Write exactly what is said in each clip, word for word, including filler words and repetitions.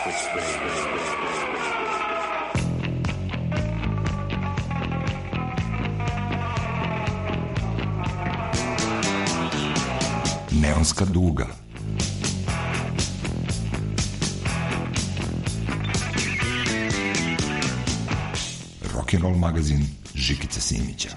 Neonska duga. Rock'n'roll magazin Žikice Simića.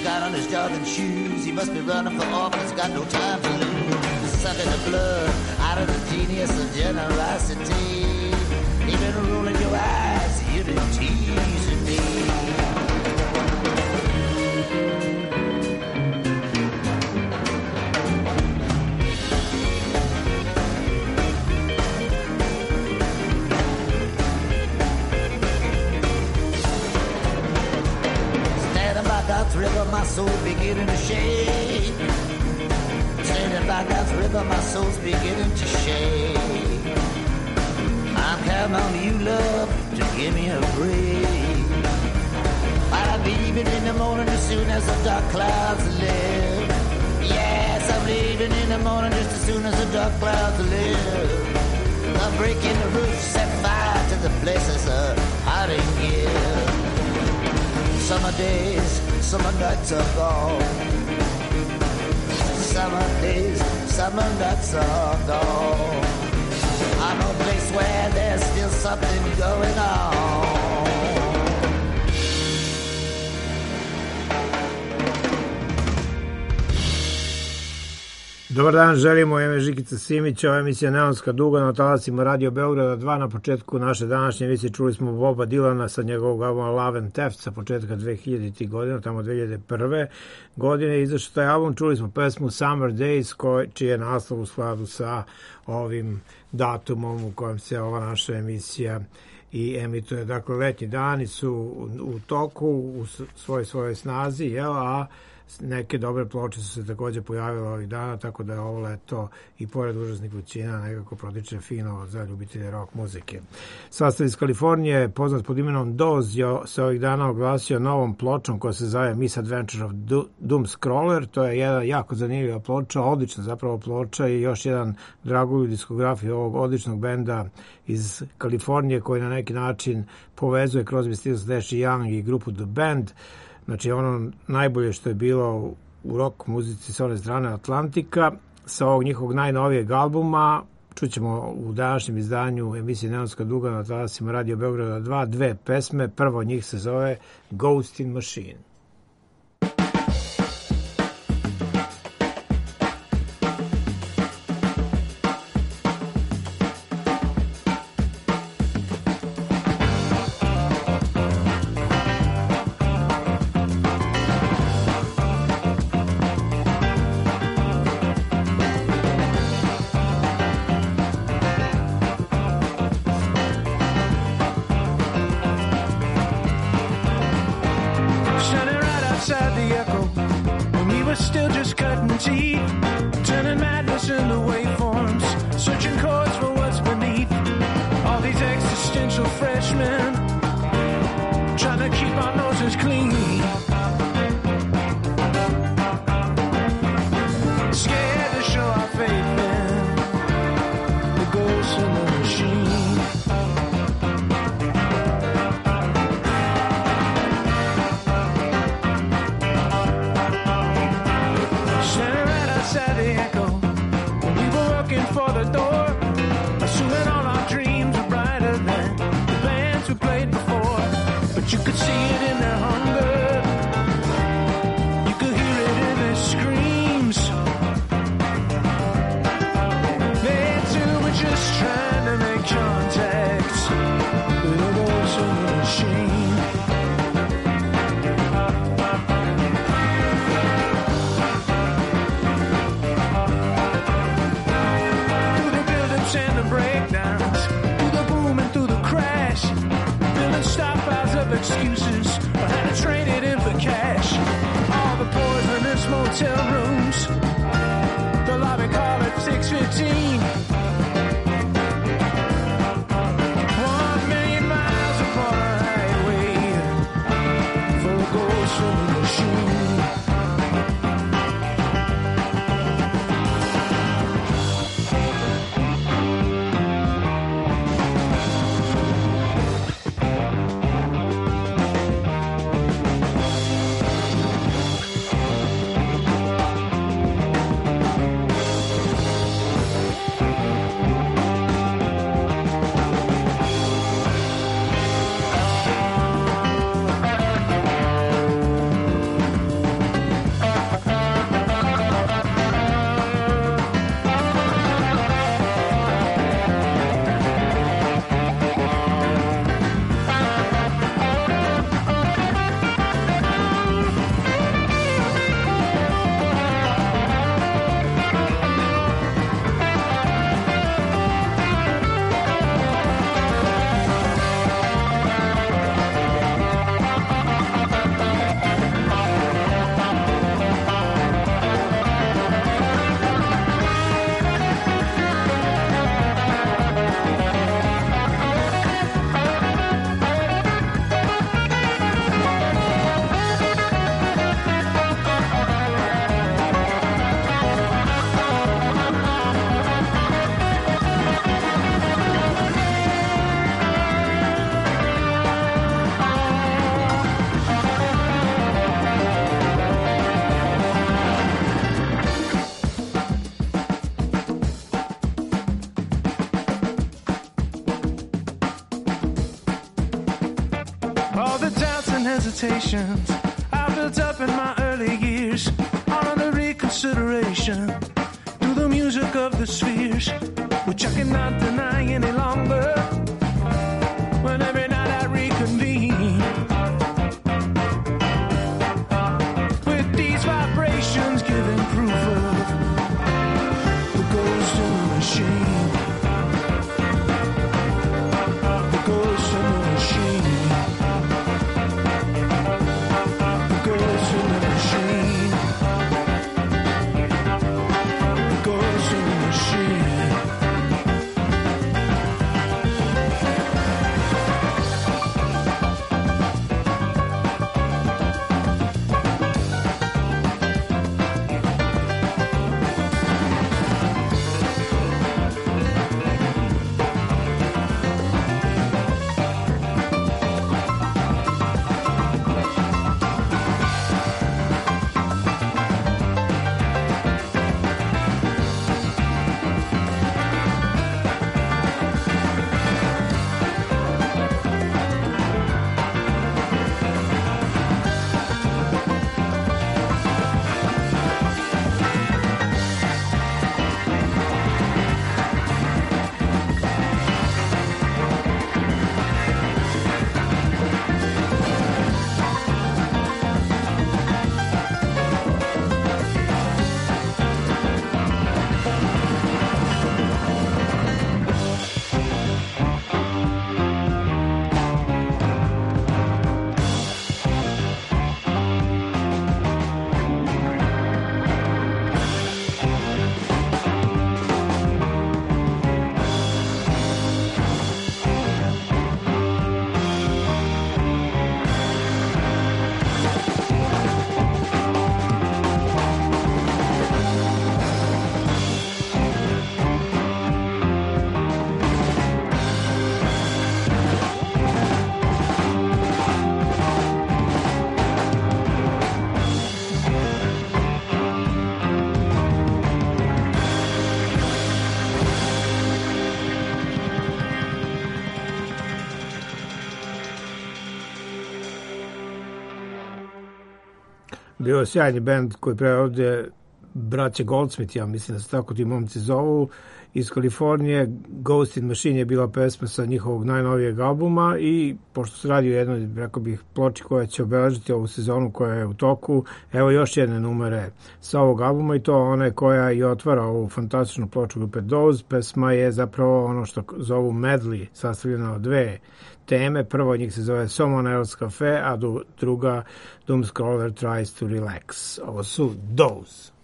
Shoes, he must be running for office, got no time to lose. Sucking the blood out of the genius of generosity. Even rolling your eyes, you've been teasing me. Standing by God's river, my soul beginning to shake. Standing by God's river, my soul's beginning to shake. I'm counting on you, love, to give me a break. I'll be leaving in the morning as soon as the dark clouds lift. Yes, I'm leaving in the morning just as soon as the dark clouds lift. I'm breaking the roof, set fire to the places of hot and give. Summer days, summer nights are gone. Summer days, summer nights are gone. I'm a place where there's still something going on. Dobar dan, želimo ime Žikica Simić, ova emisija Neonska duga na talasima Radio Beograda dva. Na početku naše današnje emisije čuli smo Boba Dilana sa njegovog albuma Love and Theft sa početka dve hiljaditih godina, tamo dve hiljade prve godine izašao taj album. Čuli smo pesmu Summer Days, koji, čiji je naslov u skladu sa ovim datumom u kojem se ova naša emisija i emituje. Dakle, letnji dani su u toku, u svoj svojoj snazi, jel, a neke dobre ploče su se također pojavile ovih dana, tako da je ovo leto i pored užasnih vrućina nekako protiče fino za ljubitelje rock muzike. Sastav iz Kalifornije, poznat pod imenom Doz, je se ovih dana oglasio novom pločom koja se zove Misadventure of Doom Scroller. To je jedna jako zanimljiva ploča, odlična zapravo ploča i još jedan dragulj diskografiji ovog odličnog benda iz Kalifornije koji na neki način povezuje Crosby, Stills, Nash and Young i grupu The Band. Znači ono najbolje što je bilo u rock muzici sa one strane Atlantika. Sa ovog njihovog najnovijeg albuma čućemo u današnjem izdanju emisije Neonska duga na talasima Radio Beograda dva dve pesme. Prvo od njih se zove Ghost in Machine. hesitations I built up in my early years, all under reconsideration to the music of the spheres, which I cannot deny any longer. When every night I reconvene with these vibrations giving proof of the ghost in the machine, the ghost in the machine, the ghost in the machine, the ghost in the machine. Bio je sjajni band koji pravi ovde braće Goldsmith, ja mislim da se tako ti momci zovu, iz Kalifornije. Ghost in Machine je bila pesma sa njihovog najnovijeg albuma i pošto se radi o jednoj, rekao bih, ploči koja će obeležiti ovu sezonu koja je u toku, evo još jedne numere sa ovog albuma i to one koja i otvara ovu fantastičnu ploču grupe Doors. Pesma je zapravo ono što zovu medley, sastavljena od dve teme. Prvo od njih se zove Someone Else Cafe, a druga Doomscroller Tries to Relax. Ovo su Doors.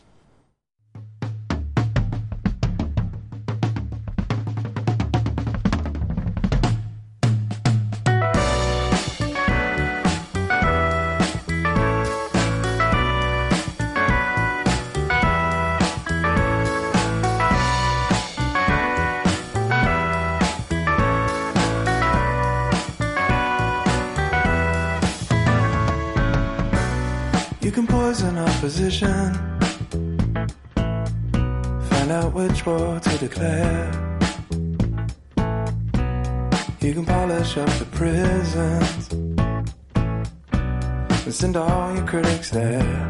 You can poison opposition, find out which war to declare. You can polish up the prisons and send all your critics there.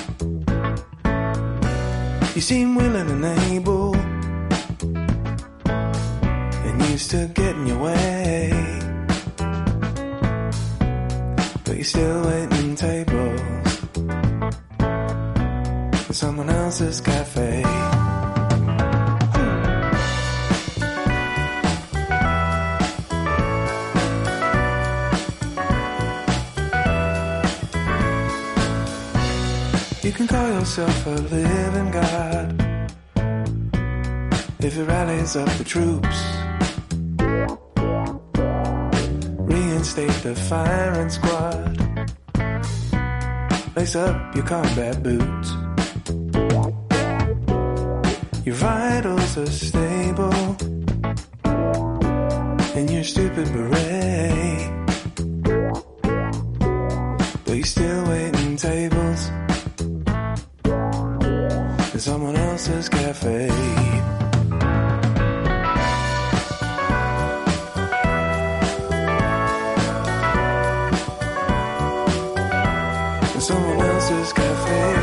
You seem willing and able, and used to get in your way, but you're still waiting tables in someone else's cafe. You can call yourself a living god if it rallies up the troops, reinstate the firing squad, lace up your combat boots. Your vitals are stable in your stupid beret, but you're still waiting tables in someone else's cafe. someone else's cafe.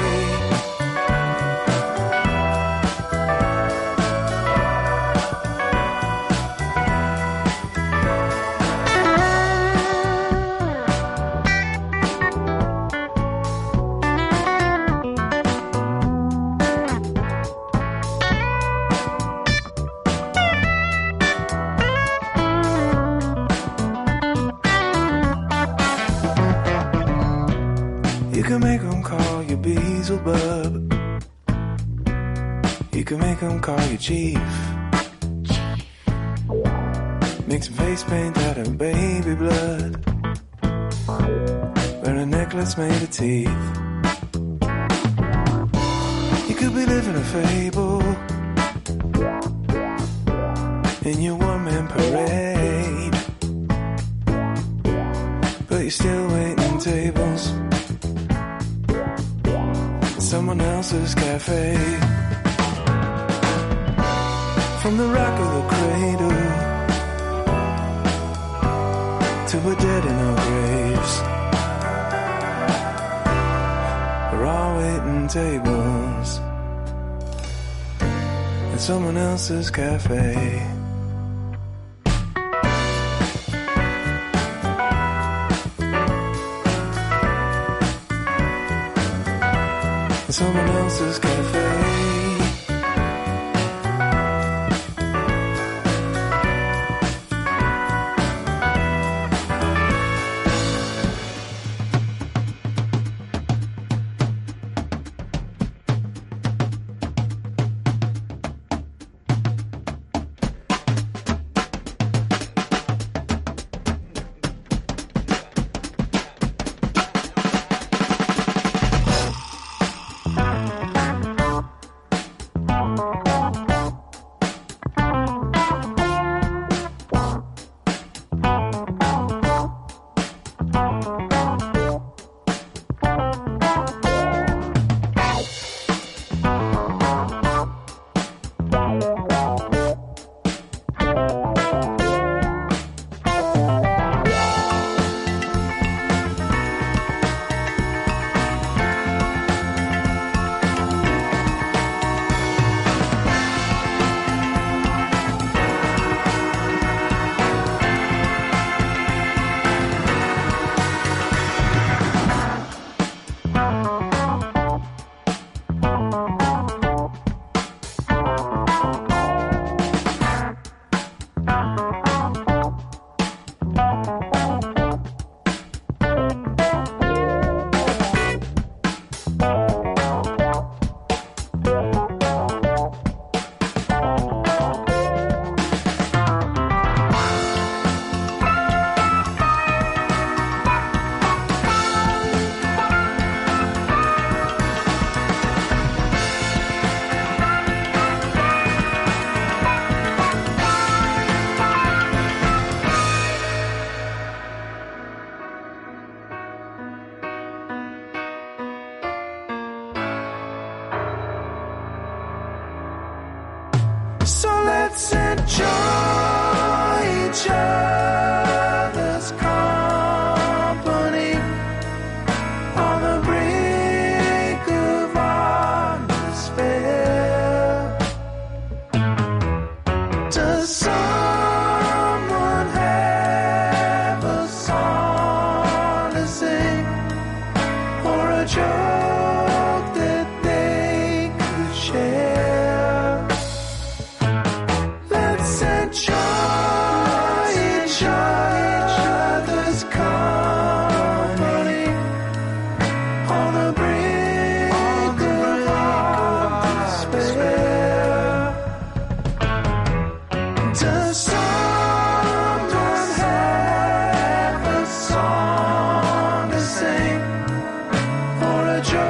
You can make them call you Beelzebub. You can make them call you Chief. Make some face paint out of baby blood. Wear a necklace made of teeth. You could be living a fable in your one-man parade, but you're still waiting tables someone else's cafe. From the rock of the cradle to a dead in our graves, we're all waiting tables at someone else's cafe. Someone else's cafe. So let's enjoy each other's company on the brink of our despair. Does someone have a song to sing or a joke that they could share? Or a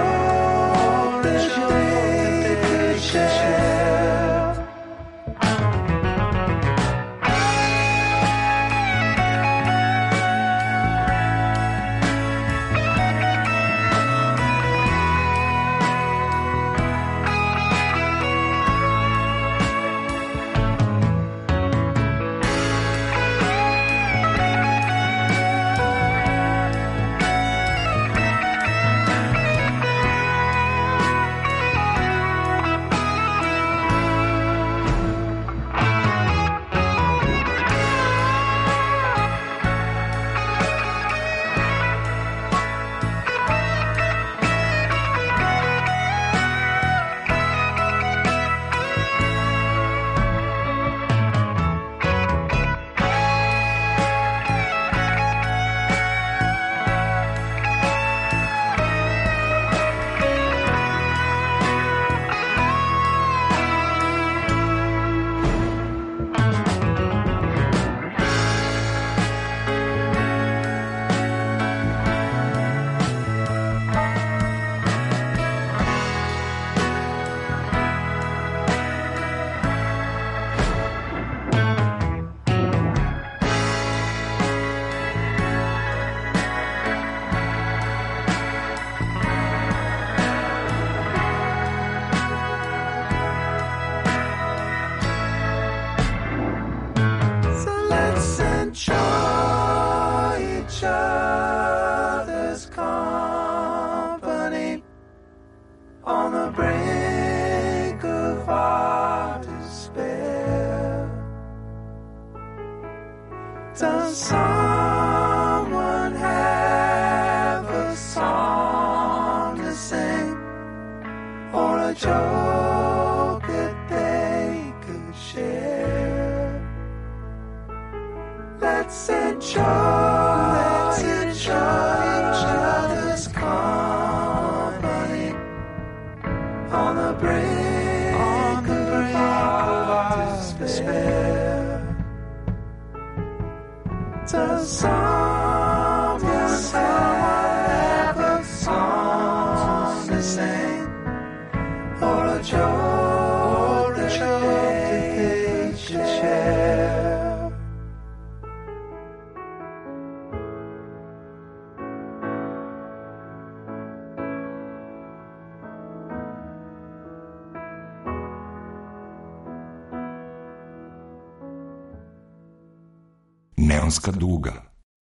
Does someone have a song to sing, or a joke that they could share? Let's enjoy, let's enjoy each other's company on the brink, on the brink of despair. Does someone have a song to sing, or a joke that they should share? Neonska duga.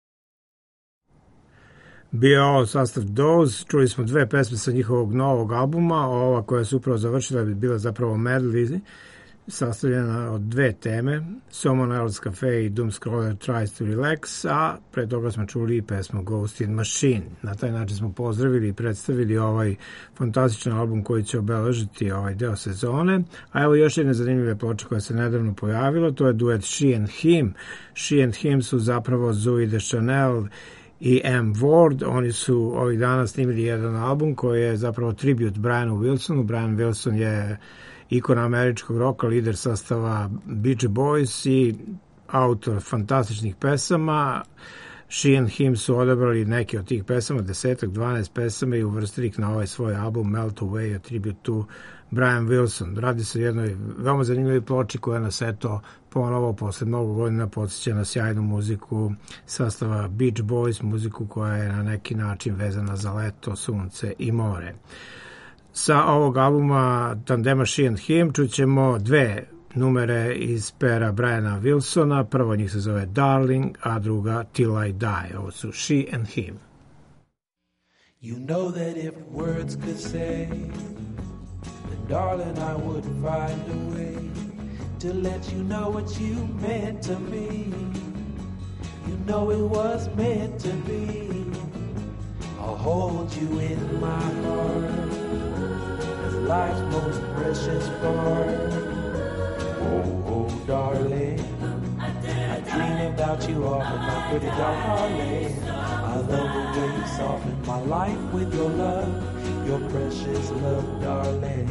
Bio ovo sastav Doors, čuli smo dve pesme sa njihovog novog albuma, ova koja se upravo završila bi bila zapravo medley, sastavljena od dve teme, Someone Else Cafe i Doomscroller Tries to Relax, a pre toga smo čuli i pesmu Ghost in Machine. Na taj način smo pozdravili i predstavili ovaj fantastičan album koji će obeležiti ovaj deo sezone, a evo još jedne zanimljive ploče koja se nedavno pojavila, to je duet She and Him. She and Him su zapravo Zooey Deschanel i M. Ward. Oni su ovih dana snimili jedan album koji je zapravo tribut Brianu Wilsonu. Brian Wilson je ikona američkog roka, lider sastava Beach Boys i autor fantastičnih pesama. She and Him su odabrali neke od tih pesama, desetak, dvanaest pesama i uvrstili ih na ovaj svoj album Melt Away, a tribute to Brian Wilson. Radi se o jednoj veoma zanimljivoj ploči koja nas eto ponovo posle mnogo godina podsjeća na sjajnu muziku sastava Beach Boys, muziku koja je na neki način vezana za leto, sunce i more. Sa ovog albuma tandema She and Him čućemo dve numere iz pera Briana Wilsona. Prvo njih se zove Darling, a druga Till I Die. Ovo su She and Him. You know that if words could say, then darling I would find a way to let you know what you meant to me. You know it was meant to be. I'll hold you in my heart as life's most precious part. Oh, oh, darling, I dream about you often, my pretty darling. I love the way you soften my life with your love, your precious love, darling.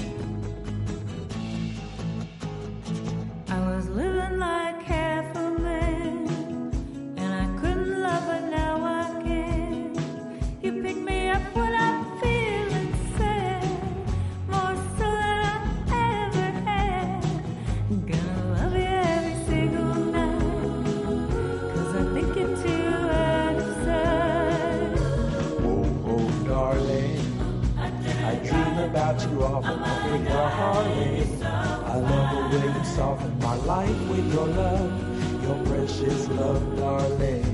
I was living like half a man, and I couldn't love, but now I can. You pick me up when I'm feeling sad, more so than I ever had. Gonna love you every single night, 'cause I think you're too out of sight. Oh, oh, darling, I dream about you often, my pretty darling. I love the way you soften my life with your love, your precious love, darling.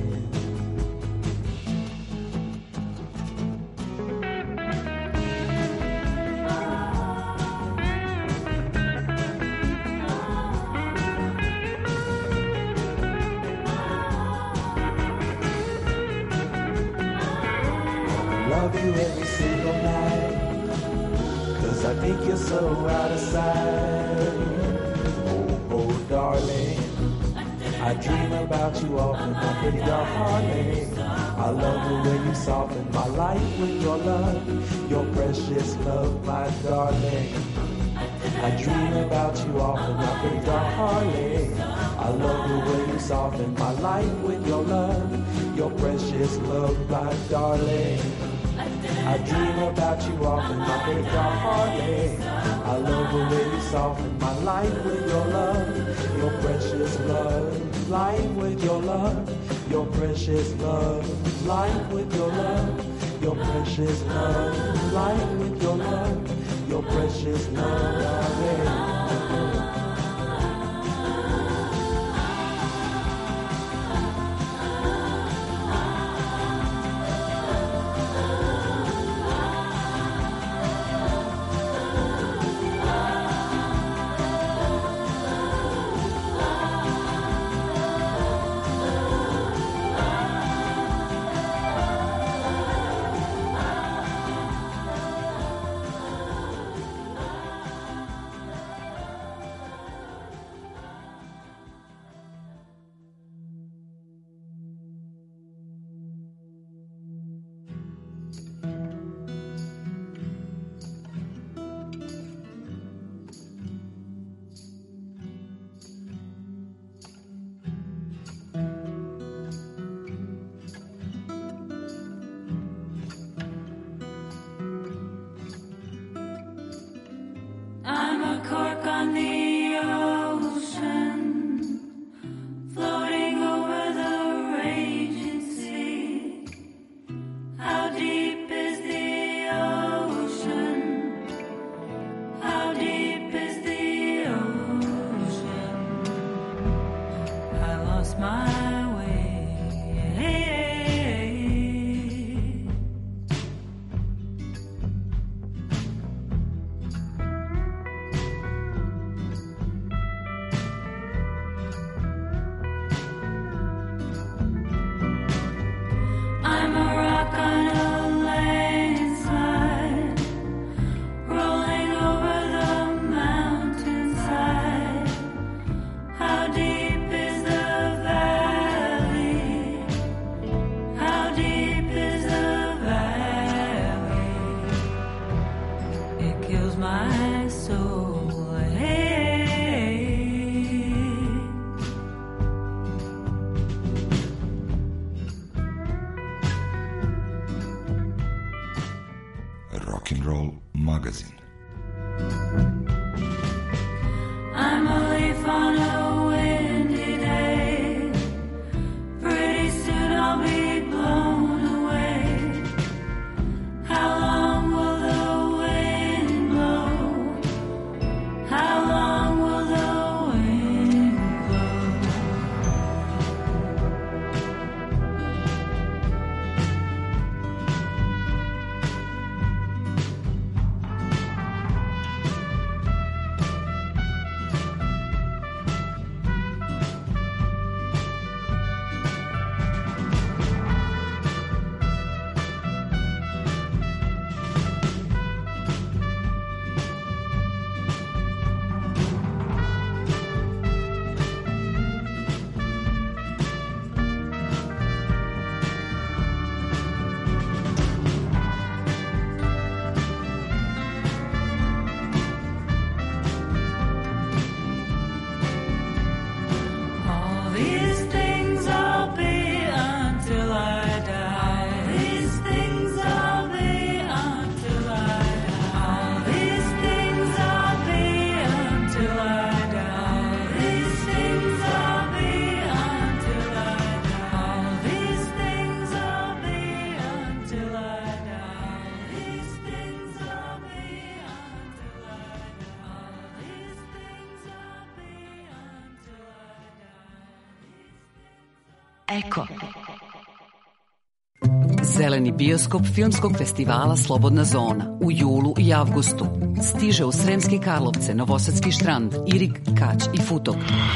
Love you every single night, 'cause I think you're so out of sight. Oh, oh, darling, I dream about you often, my pretty darling. I love the way you soften my life with your love, your precious love, my darling. I dream about you often, my pretty darling. I love the way you soften my life with your love, your precious love, my darling. I dream about you often, my pretty darling. I love the way you soften my life with your love, your precious love, life with your love, your precious love, life with your love, your precious love, life with your love, your precious love, darling. my soul. Hey, Rock and Roll magazin. I'm a leaf on a windy day. Pretty soon I'll be blown away. How long will the wind blow? How long will the wind blow? All these things I'll be until I die. These things I'll be until I die. All these things I'll be until I die. These things I'll be until I die. All these things I'll be until I die. These things I'll be until I die. All these things I'll be until I die. Eko. Zeleni bioskop Filmskog festivala Slobodna zona u julu i avgustu stiže u Sremske Karlovce, Novosadski Štrand, Irig, Kać i Futog.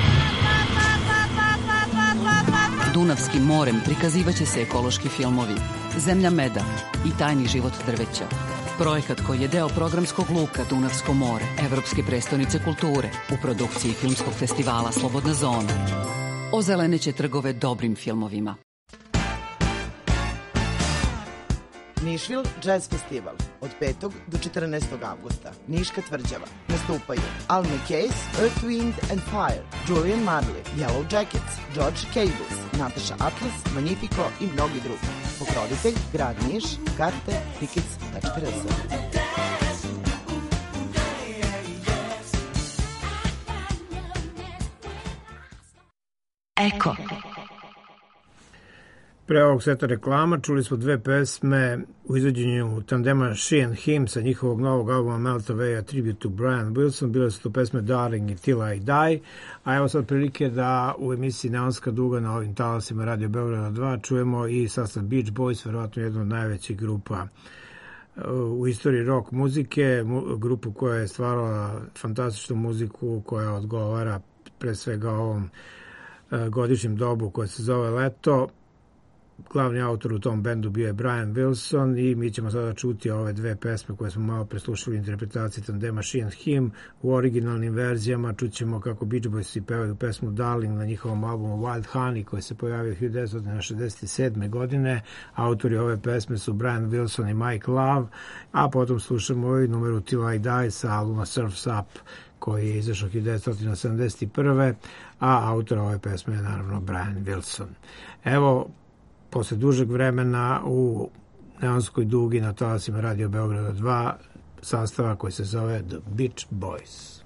Dunavskim morem prikazivaće se ekološki filmovi Zemlja meda i Tajni život drveća. Projekat koji je deo programskog luka Dunavsko more, Evropske prestonice kulture u produkciji Filmskog festivala Slobodna zona. Ozeleneće trgove dobrim filmovima. Nišvil Jazz Festival od petog do četrnaestog avgusta. Niška tvrđava. Nastupaju Al McCase, Earth, Wind and Fire, Julian Marley, Yellow Jackets, George Cables, Natasha Atlas, Magnifico i mnogi drugi. Pokrovitelj Grad Niš, karte tickets tačka r s. Eko. Pre ovog seta reklama čuli smo dve pesme u izvođenju tandema She and Him sa njihovog novog albuma Melt Away, a tribute to Brian Wilson. Bile su to pesme Darling i Till I Die, a evo sad prilike da u emisiji Neonska duga na ovim talasima Radio Beograda dva čujemo i sastav Beach Boys, verovatno jedna od najvećih grupa u istoriji rock muzike, grupu koja je stvarala fantastičnu muziku koja odgovara pre svega ovom godišnjem dobu koje se zove leto. Glavni autor u tom bendu bio je Brian Wilson i mi ćemo sada čuti ove dve pesme koje smo malo preslušali u interpretaciji tandema She and Him. U originalnim verzijama čućemo kako Beach Boysi pevaju pesmu Darling na njihovom albumu Wild Honey koji se pojavio hiljadu devetsto šezdeset sedme. godine. Autori ove pesme su Brian Wilson i Mike Love, a potom slušamo i numeru Till I Die sa albuma Surf's Up koji je izašao hiljadu devetsto sedamdeset prve. a autor ove pesme je naravno Brian Wilson. Evo, posle dužeg vremena u Neonskoj dugi na talasima Radio Beograda dva sastava koji se zove The Beach Boys.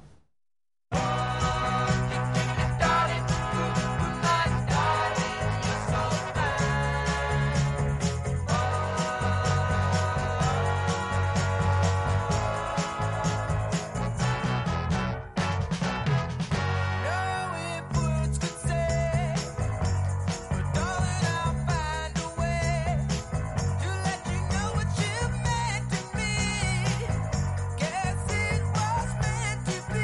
To be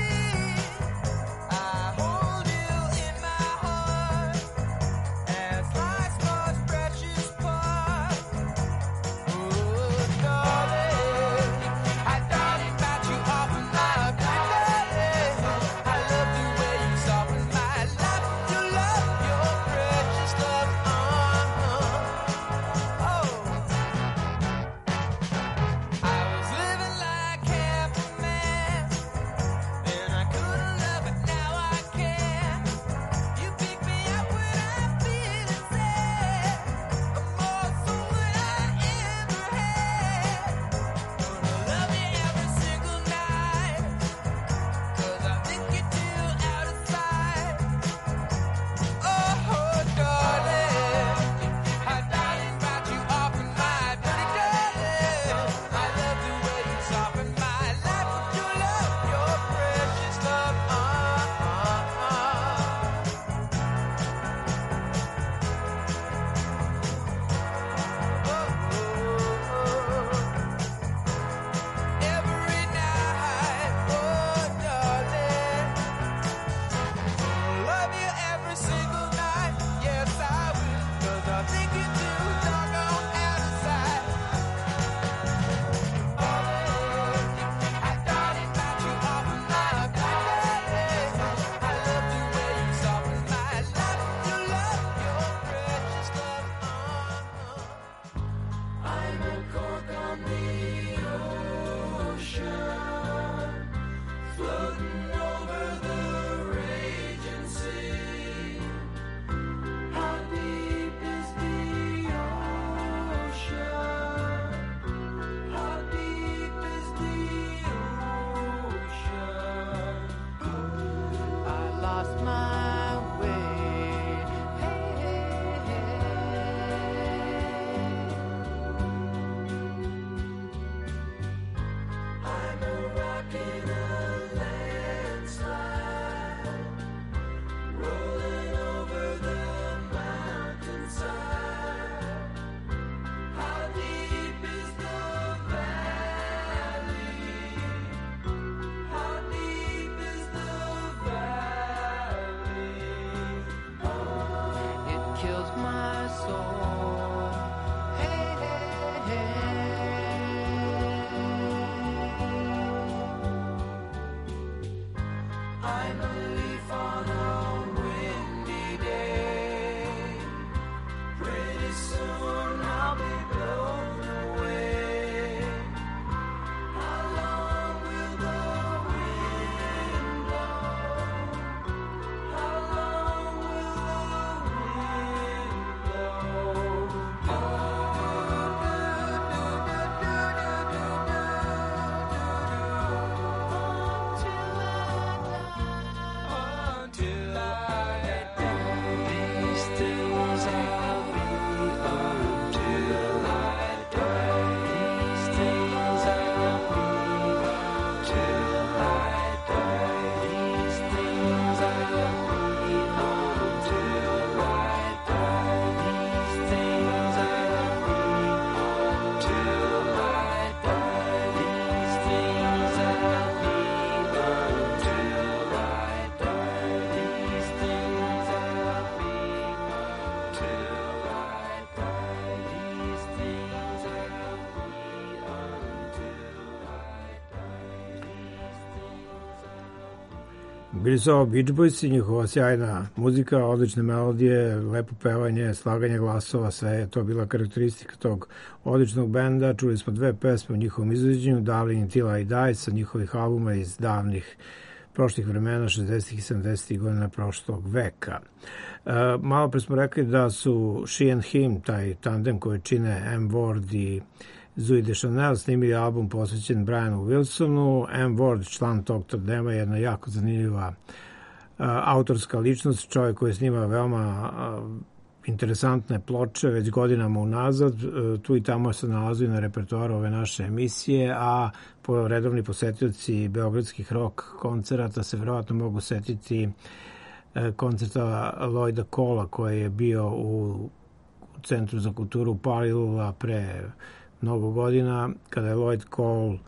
Bili su ovo Beach Boys i njihova sjajna muzika, odlične melodije, lepo pevanje, slaganje glasova, sve je to bila karakteristika tog odličnog benda. Čuli smo dve pesme u njihovom izvođenju, Darling Until I Die sa njihovih albuma iz davnih prošlih vremena, šezdesetih i sedamdesetih godina prošlog veka. E, malo pre smo rekli da su She and Him, taj tandem koji čine M. Ward i Zooey Deschanel, snimili album posvećen Brianu Wilsonu. M. Ward, član tog tandema, je jedna jako zanimljiva uh, autorska ličnost, čovjek koji snima veoma uh, interesantne ploče već godinama unazad. Uh, tu i tamo se nalazi na repertoaru ove naše emisije, a po redovni posetioci beogradskih rock koncerata se verovatno mogu setiti uh, koncerta Lloyda Cola koji je bio u Centru za kulturu Palilula pre mnogo godina, kada je Lloyd Cole uh,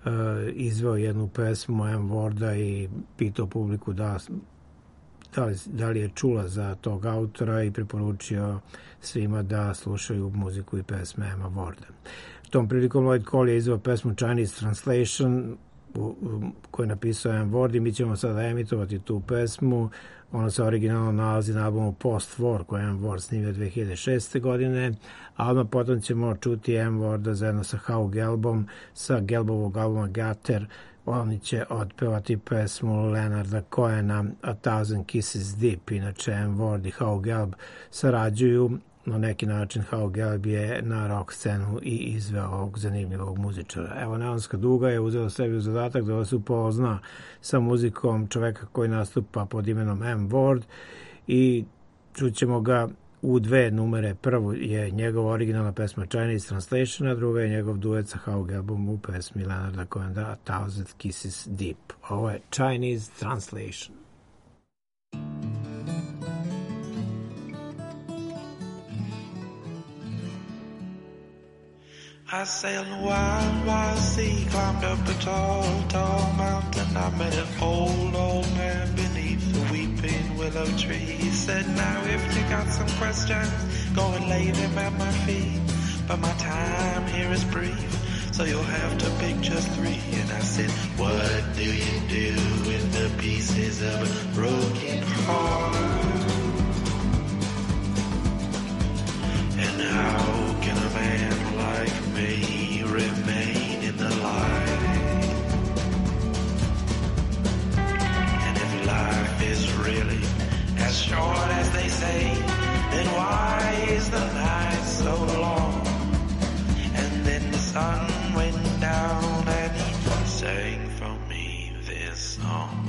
izveo jednu pesmu M. Warda i pitao publiku da, da, li, da li je čula za tog autora i preporučio svima da slušaju muziku i pesme M. Warda. Tom prilikom Lloyd Cole je izveo pesmu Chinese Translation u, u, koju je napisao M. Ward i mi ćemo sada emitovati tu pesmu. Ona se originalno nalazi na albumu Post War koji je M. Ward snimio dve hiljade šeste. godine, a odmah potom ćemo čuti M. Warda zajedno sa Hugh Gelbom sa Gelbovog albuma Gutter. Oni će otpevati pesmu Leonarda Cohena A Thousand Kisses Deep. Inače M. Ward i Hugh Gelb sarađuju na neki način. Hugh Gelb je na rock scenu i izveo ovog zanimljivog muzičara. Evo, Neonska duga je uzela sebi u zadatak da vas upozna sa muzikom čoveka koji nastupa pod imenom M. Ward i čućemo ga u dve numere. Prvo je njegova originalna pesma Chinese Translation, a druga je njegov duet sa Hugh Gelbom u pesmi Leonarda Cohena A Thousand Kisses Deep. Ovo je Chinese Translation. I sailed a wild, wild sea, climbed up a tall, tall mountain. I met an old, old man beneath the weeping willow tree. He said, now if you got some questions, go and lay them at my feet. But my time here is brief, so you'll have to pick just three. And I said, what do you do with the pieces of a broken heart? And how can a man like me remain in the light? And if life is really as short as they say, then why is the night so long? And then the sun went down and he sang for me this song.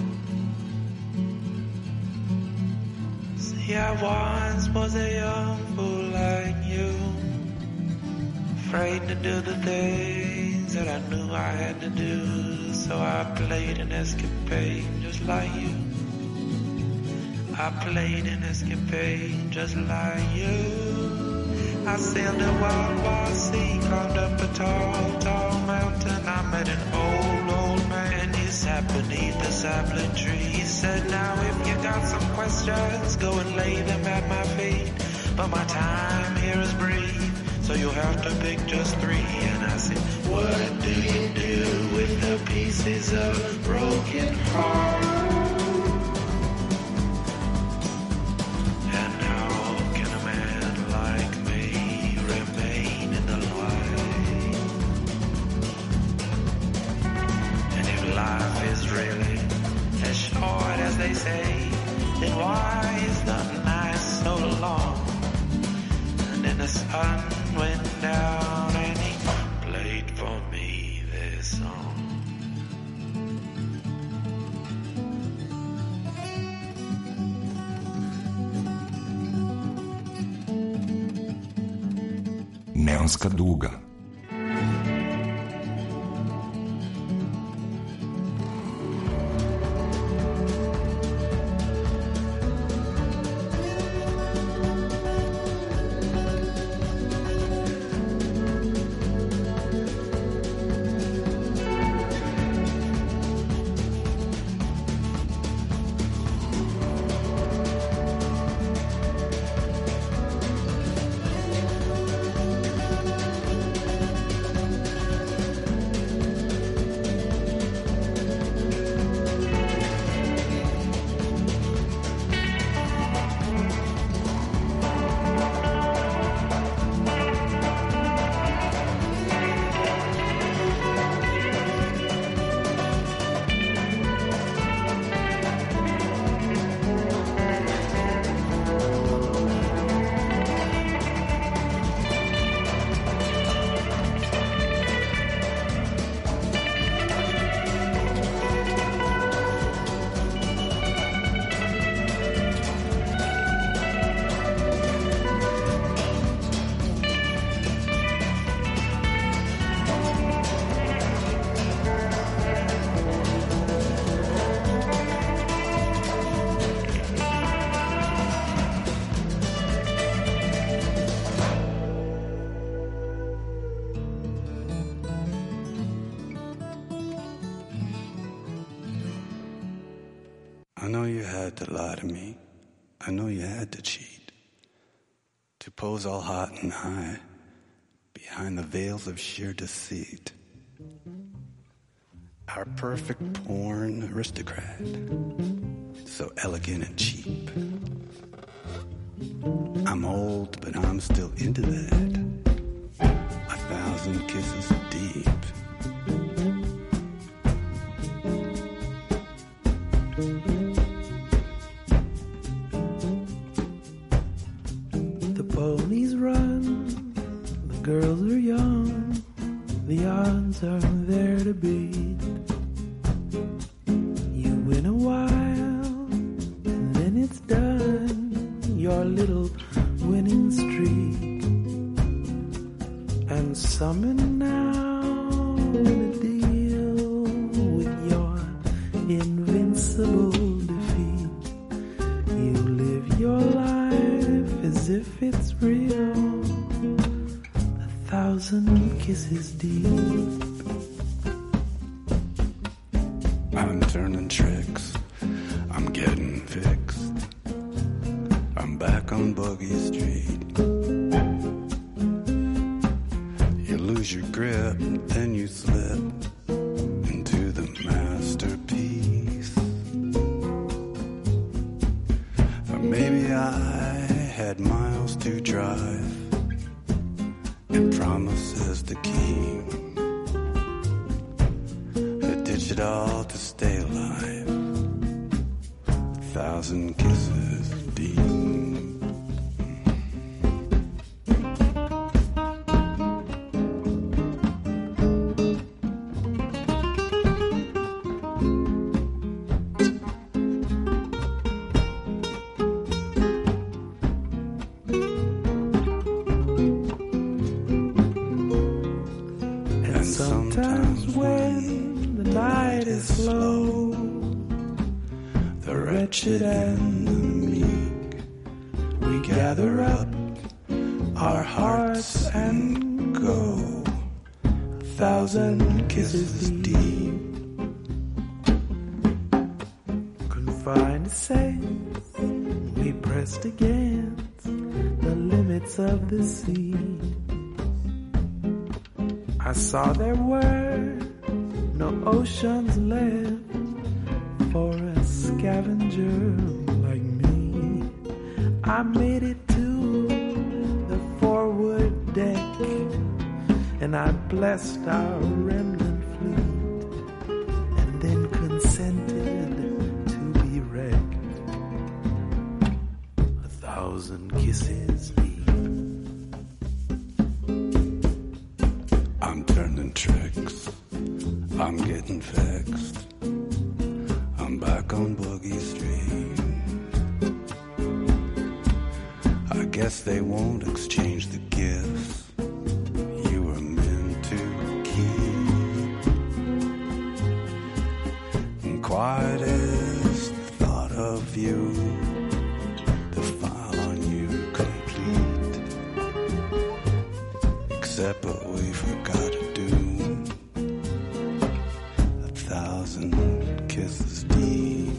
See, I once was a young fool like you, afraid to do the things that I knew I had to do. So I played an escapade just like you. I played an escapade just like you. I sailed a wild, wild sea, climbed up a tall, tall mountain. I met an old, old man. He sat beneath a sapling tree. He said, now if you got some questions, go and lay them at my feet. But my time here is brief, so you'll have to pick just three. And I said, what do you do with the pieces of a broken heart? And how can a man like me remain in the light? And if life is really as short as they say, then why is the night so long? And then the sun went down and he played for me this song. Neonska duga. I know you had to lie to me. I know you had to cheat. To pose all hot and high behind the veils of sheer deceit. Our perfect porn aristocrat, so elegant and cheap. I'm old, but I'm still into that. A thousand kisses deep. The ponies run, the girls are young, the odds are there to beat. You win a while, and then it's done, your little winning streak. And summon now a deal with your invincible defeat. You live your life as if it's real, a thousand kisses deep. I'm turning tricks, I'm getting fixed. I'm back on Buggy Street. You lose your grip, then you slip into the masterpiece. Or maybe I had miles to drive and promises to keep. I ditch it all to stay alive. A thousand kisses deep. And sometimes when the night is slow, the wretched and the meek, we gather up our hearts and go a thousand kisses deep. Confined to saints, we pressed against the limits of the sea. I saw there were no oceans left for a scavenger like me. I made it to the forward deck, and I blessed our remnant fleet, and then consented to be wrecked. A thousand kisses deep. I'm turning tricks, I'm getting fixed. I'm back on Boogie Street. I guess they won't exchange the gifts you were meant to keep. And quietest thought of you, the file on you complete. Except what we forgot to do. A thousand kisses deep.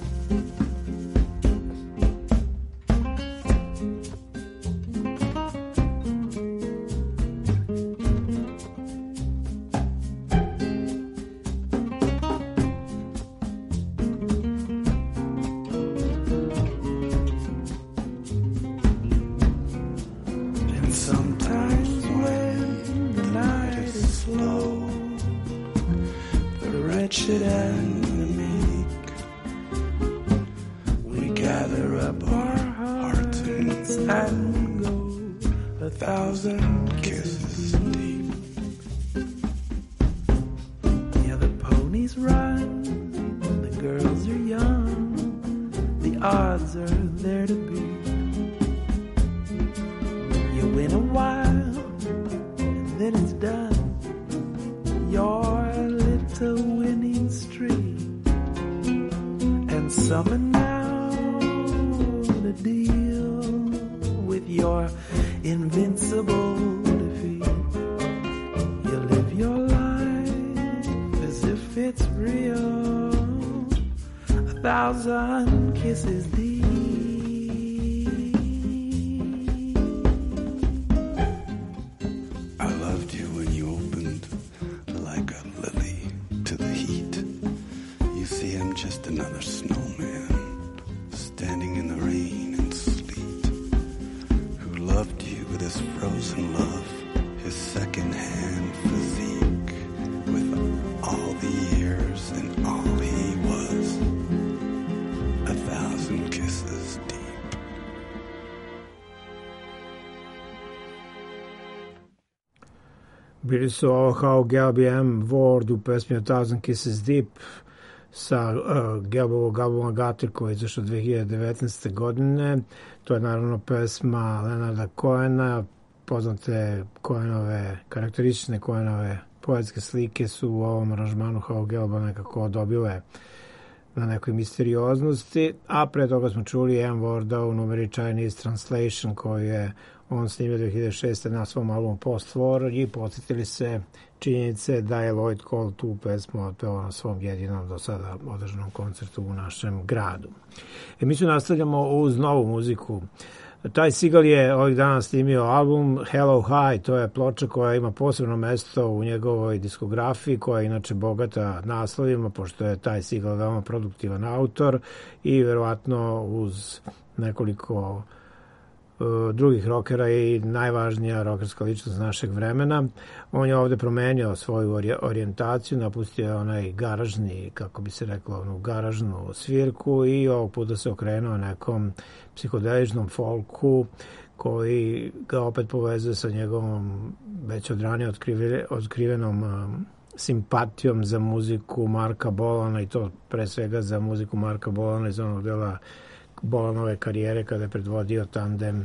And sometimes when the night is slow, the wretched and the meek, we gather up our hearts and go a thousand kisses deep. Yeah, the ponies run, the girls are young, the odds are there to beat. You win a while, and then it's done, your little winning streak. And summon now the deal with your invincible defeat. You live your life as if it's real, a thousand kisses deep. I loved you when you opened like a lily to the heat. You see, I'm just another snowman standing in the rain and sleet, who loved you with his frozen love, his second-hand physique, with all the years and all he was, a thousand kisses deep. Bili su ovo How Gelb M. Ward u pesmi A Thousand Kisses Deep sa uh, Gelbovog albuma Gutter koji je izašao dve hiljade devetnaeste. godine. To je naravno pesma Leonarda Cohena. Poznate Cohenove, karakteristične Cohenove poetske slike su u ovom aranžmanu How Gelba nekako dobile na nekoj misterioznosti, a pre toga smo čuli M. Warda u numeri Chinese Translation koju je on snimio dve hiljade šeste. na svom albumu Post War i podsjetili se činjenice da je Lloyd Cole tu pesmu otpevao na svom jedinom do sada održanom koncertu u našem gradu. Emisiju nastavljamo uz novu muziku. Taj Seagal je ovih dana snimio album Hello High, to je ploča koja ima posebno mesto u njegovoj diskografiji, koja je inače bogata naslovima, pošto je taj Seagal veoma produktivan autor i verovatno uz nekoliko uh, drugih rokera i najvažnija rokerska ličnost našeg vremena. On je ovde promenio svoju orijentaciju, napustio je onaj garažni, kako bi se reklo, onu garažnu svirku i ovog puta se okrenuo nekom psihodeličnom folku koji ga opet povezuje sa njegovom već od ranije otkrivenom um, simpatijom za muziku Marka Bolana, i to pre svega za muziku Marka Bolana iz onog dela Bolanove karijere kada je predvodio tandem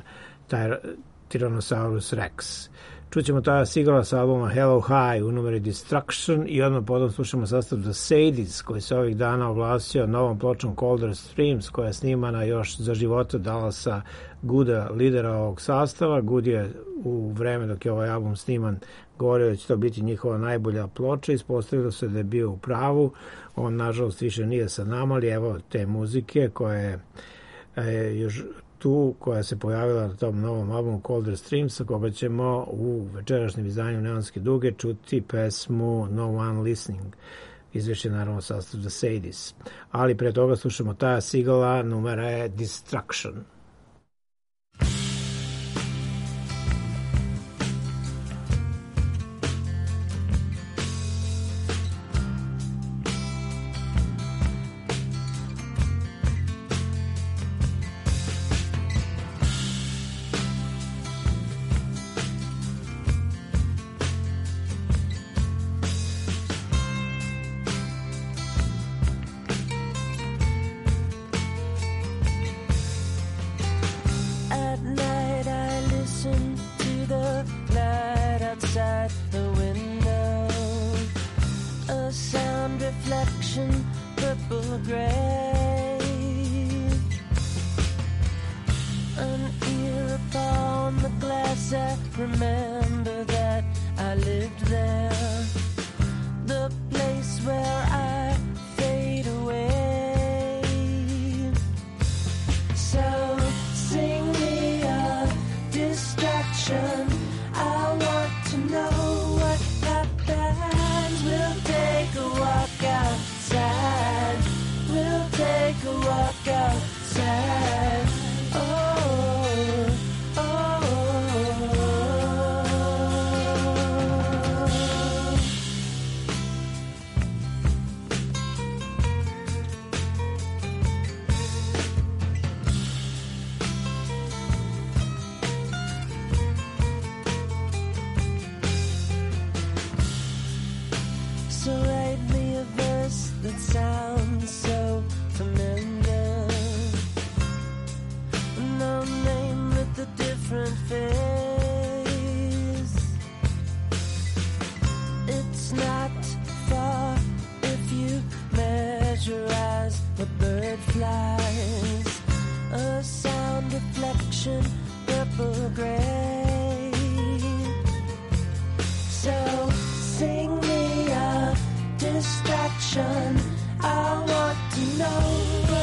Tyrannosaurus Rex. Čućemo tada Seagala sa albuma Hello High u numeri Destruction i odmah potom slušamo sastav The Sadies koji se ovih dana oglasio novom pločom Colder Streams koja je snimana još za života Dallasa Gooda, lidera ovog sastava. Good je u vreme dok je ovaj album sniman govorio da će to biti njihova najbolja ploča. Ispostavilo se da je bio u pravu. On nažalost više nije sa nama, ali evo te muzike koja je e, još tu, koja se pojavila na tom novom albumu Colder Streams, sa koga ćemo u večerašnjem izdanju Neonske duge čuti pesmu No One Listening. Izvešće naravno sastav The Sadies. Ali pre toga slušamo Taja Seagala, numera je Destruction. Distraction, I want to know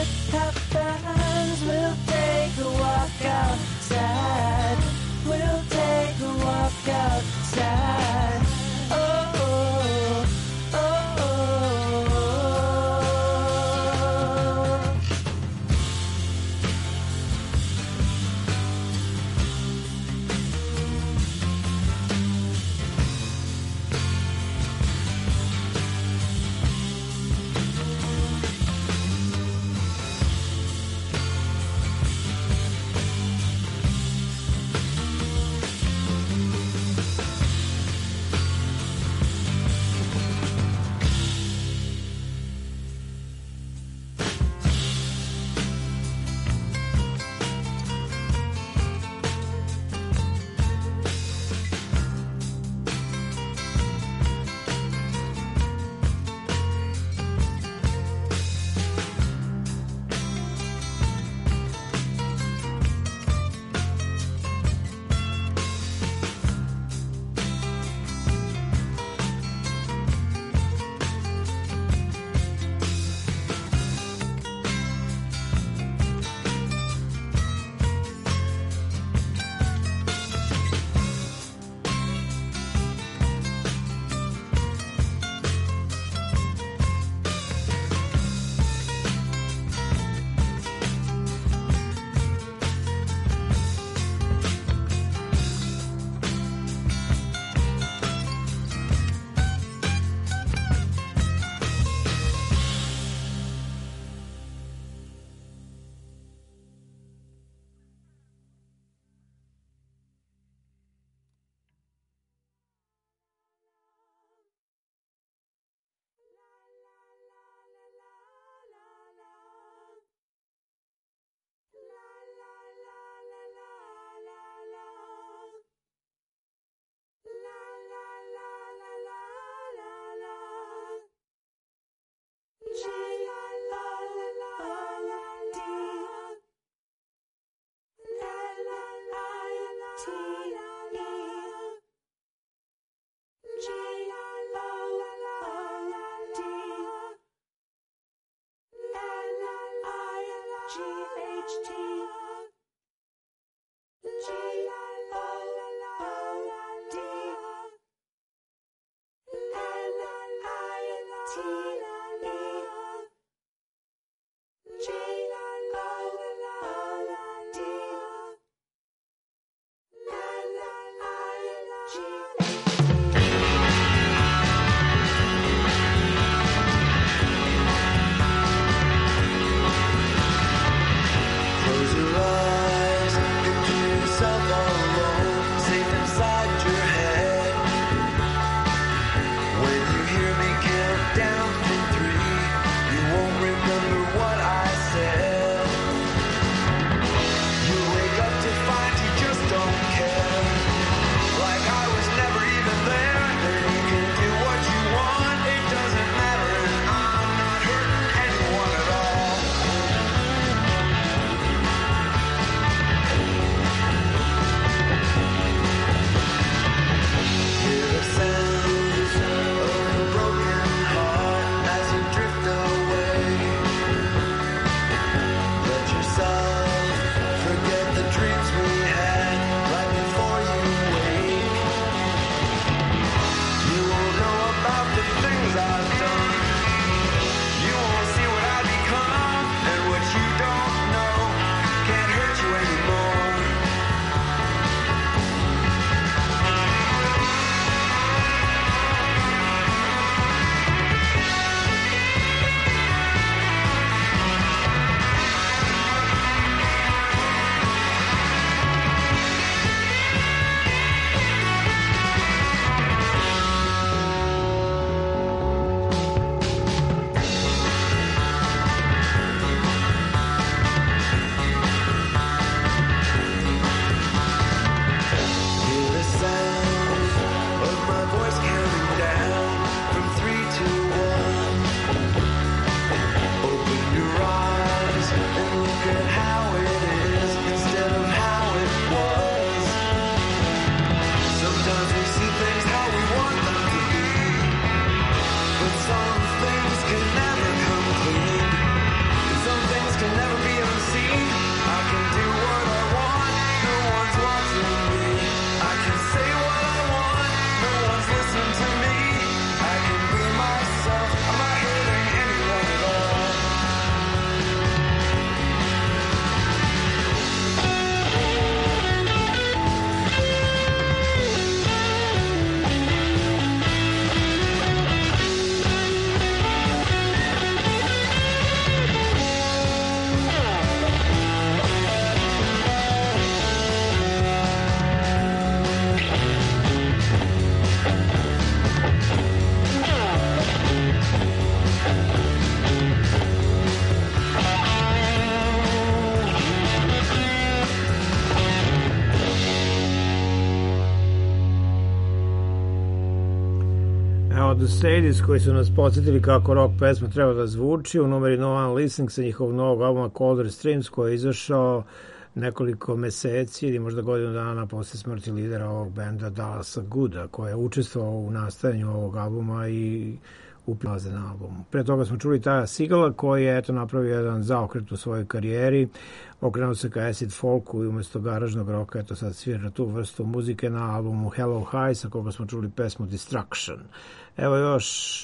The Stadies koji su nas podsjetili kako rock pesma treba da zvuči u numeri No One Listening sa njihovog novog albuma Colder Streams koji je izašao nekoliko meseci ili možda godinu dana posle smrti lidera ovog benda Dallasa Gooda koji je učestvovao u nastajanju ovog albuma i uplaze na albumu. Pre toga smo čuli Taja Sigala koji je eto napravio jedan zaokret u svojoj karijeri, okrenuo se ka acid folku i umesto garažnog roka eto sad svira tu vrstu muzike na albumu Hello High sa koga smo čuli pesmu Destruction. Evo još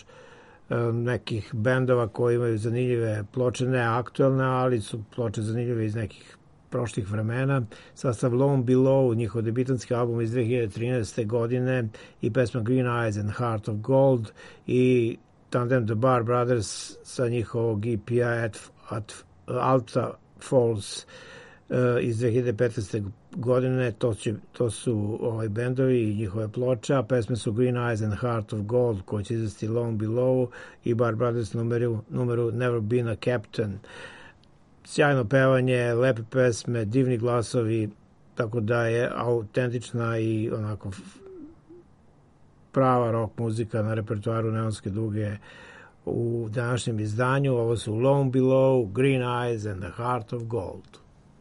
nekih bendova koji imaju zanimljive ploče, ne aktuelne, ali su ploče zanimljive iz nekih prošlih vremena. Sastav Lone Below, njihov debitanski album iz dve hiljade trinaeste. godine i pesma Green Eyes and Heart of Gold i tandem The Bar Brothers sa njihovog E P-a at, at Alta Falls uh, iz dve hiljade petnaeste. godine. To, će, to su ovaj bendovi i njihove ploče, a pesme su Green Eyes and Heart of Gold koji će izvesti Lone Below i Bar Brothers numeru, numeru Never Been a Captain. Sjajno pevanje, lepe pesme, divni glasovi, tako da je autentična i onako prava rock muzika na repertoaru Neonske duge u današnjem izdanju. Ovo su Long Below, Green Eyes and the Heart of Gold.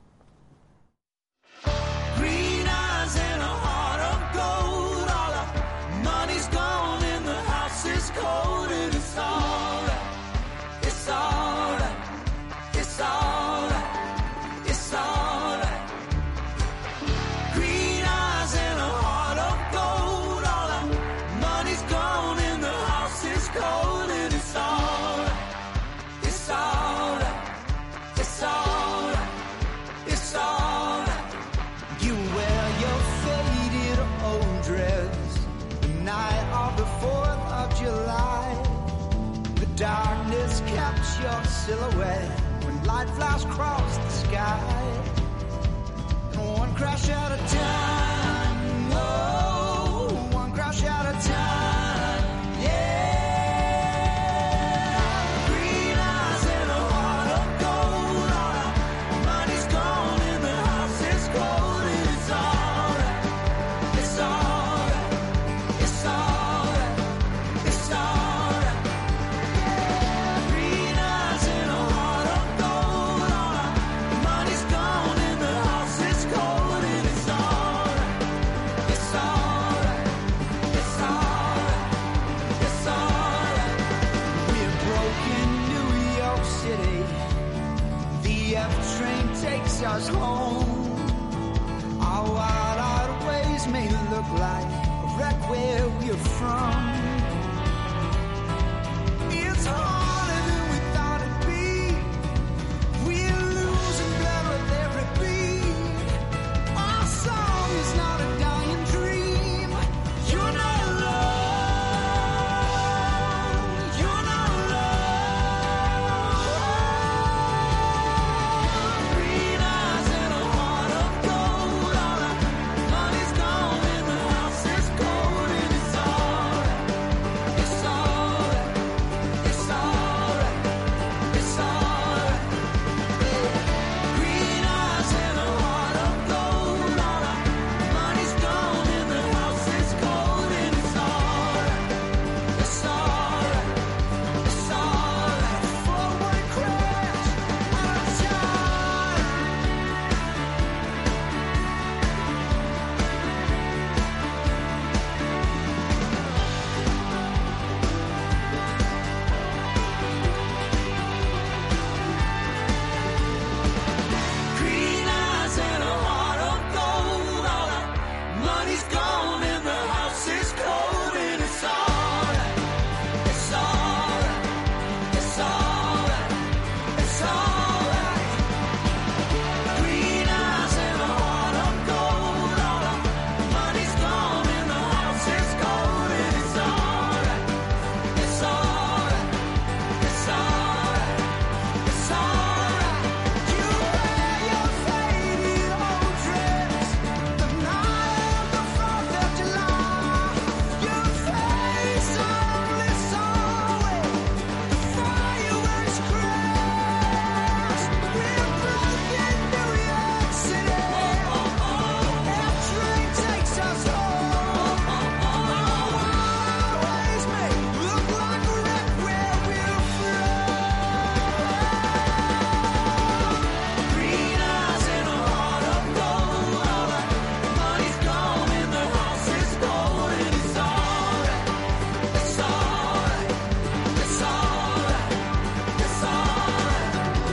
Green eyes and a heart of gold. All our money's gone and the house is cold. And it's alright, it's alright, it's alright, it's alright. Green eyes and a heart of gold. All our money's gone and the house is cold. And it's alright, it's alright, it's alright, it's alright. You wear your faded old dress the night of the fourth of July. The darkness caps your silhouette when light flashes across the sky. And one crash at a time, oh, one crash at a time, yeah. Green eyes and a heart of gold. All our money's gone and the house is cold. And it's alright, it's alright, it's alright, it's alright. Green eyes and a heart of gold. All our money's gone and the house is cold. And it's alright, it's alright, it's alright, it's alright. We're broke in New York City. The F train takes us home. Our wide-eyed ways may look like a wreck where we're from. It's harder than we thought it'd be. We're losing blood with every beat. Our song is not a dying dream. You're not alone. You're not alone. Green eyes and a heart of gold. All our money's gone and the house is cold. And it's alright, it's alright, it's alright, it's alright. Green eyes and a heart of gold. All our money's gone and the house is cold. And it's alright, it's alright, it's alright. Forward crash out of time. Green eyes and a heart of gold. All our money's gone and the house is cold. And it's alright, it's alright, it's alright, it's alright. Green eyes and a heart of gold. All our money's gone and the house is cold. And it's alright, it's alright, it's alright, it's alright. You wear your faded old dress the night of the fourth of July. Your face only saw it, the fireworks crash. We're broke in New York City. That train takes us home. Our ways may look like a wreck where we're from. Green eyes and a heart of gold. All our money's gone and the house is cold. And it's alright, it's alright, it's alright, it's alright.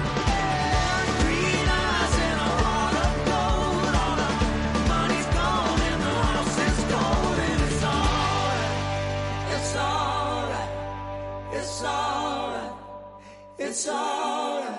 Green eyes and a heart of gold. All our money's gone and the house is cold. And it's alright, it's alright, it's alright, it's alright.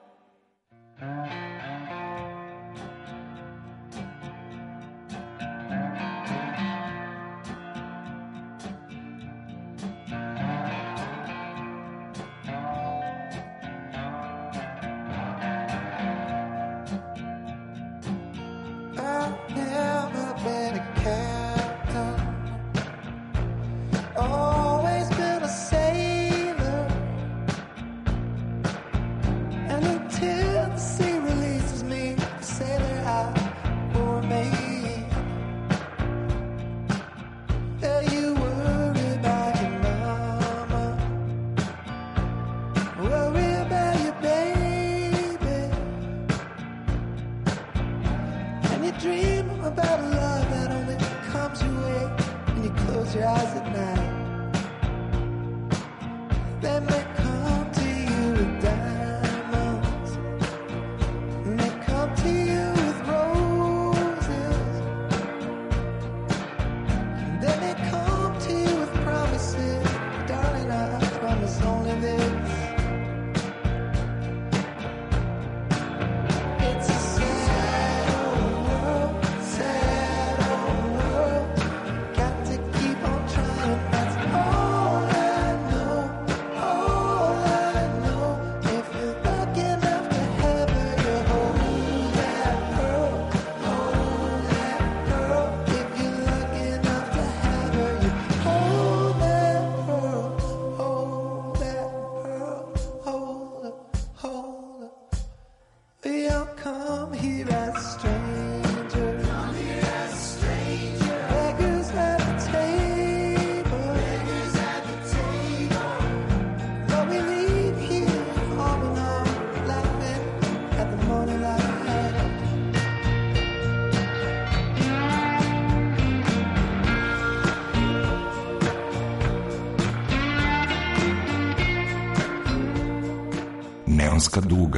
I've never been a captain, always been a sailor. come here as strangers. Come here as strangers. Beggars at the table. Beggars at the table. Though we leave here arm in arm, laughing at the morning light. Neonska duga.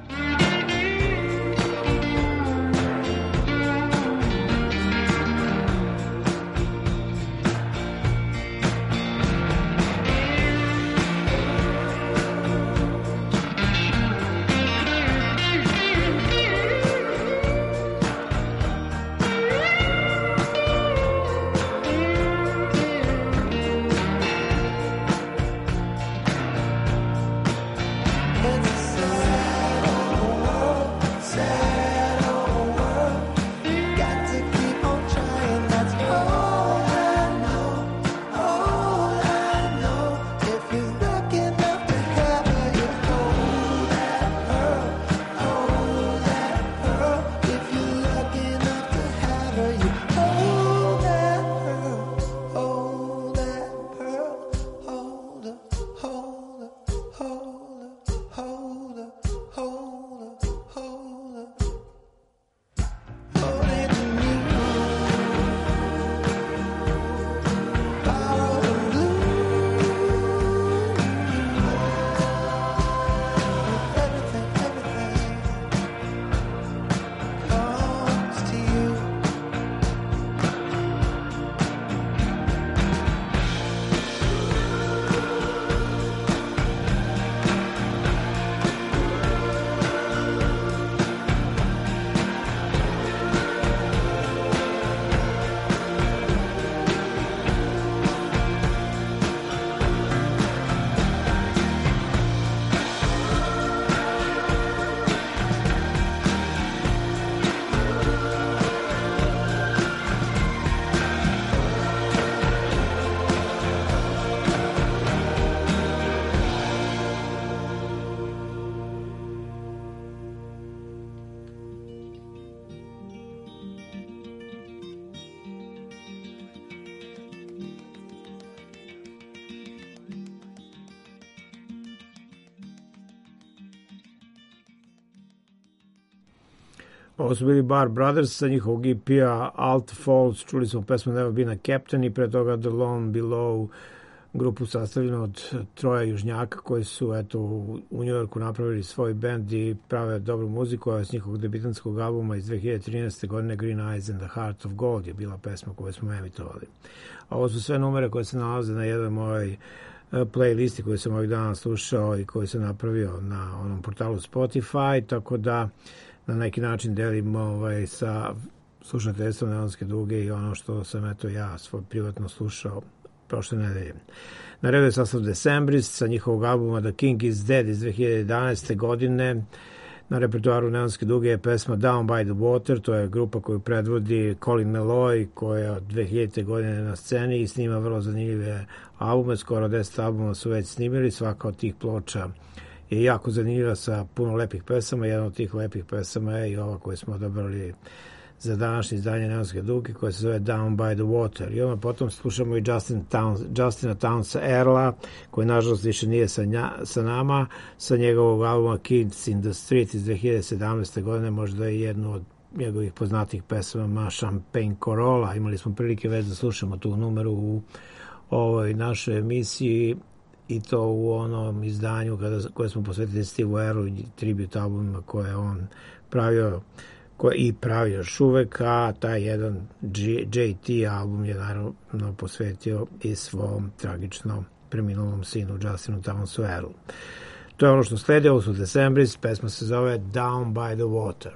Ovo su bili Bar Brothers sa njihovog E P-a Alt Falls, čuli smo pesmu Never Been a Captain i pre toga The Lone Below, grupu sastavljenu od troja južnjaka koji su eto, u Njujorku napravili svoj bend i prave dobru muziku, a s njihovog debitanskog albuma iz dve hiljade trinaeste. godine Green Eyes and the Heart of Gold je bila pesma koju smo emitovali. A ovo su sve numere koje se nalaze na jedan moj playlisti koju sam ovih dana slušao i koji sam napravio na onom portalu Spotify, tako da na neki način delim ovaj, sa slušateljstvom Neonske duge i ono što sam eto ja svoj privatno slušao prošle nedelje. Na redu je sastav Decembris sa njihovog albuma The King is Dead iz dve hiljade jedanaeste. godine. Na repertoaru Neonske duge je pesma Down by the Water, to je grupa koju predvodi Colin Meloy, koja od dve hiljadite. godine na sceni i snima vrlo zanimljive albume, skoro deset albuma su već snimili, svaka od tih ploča je jako zanimljiva sa puno lepih pesama. Jedna od tih lepih pesama je i ova koju smo odabrali za današnje izdanje Neonske duge, koja se zove Down by the Water. I onda potom slušamo i Justin Towns, Justina Townsa Earla, koji nažalost više nije sa, nja, sa nama, sa njegovog albuma Kids in the Street iz dve hiljade sedamnaeste. godine, možda je jednu od njegovih poznatih pesama Champagne Corolla. Imali smo prilike već da slušamo tu numeru u ovoj našoj emisiji i to u onom izdanju kada, koje smo posvetili Steve Earlu i tribute albumima koje on pravio koje i pravi još uvek, a taj jedan J T album je naravno posvetio i svom tragično preminulom sinu Justinu Townsu Earlu. To je ono što sledi, ovo su Decembris, pesma se zove Down by the Water.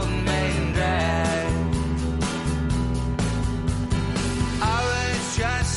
Just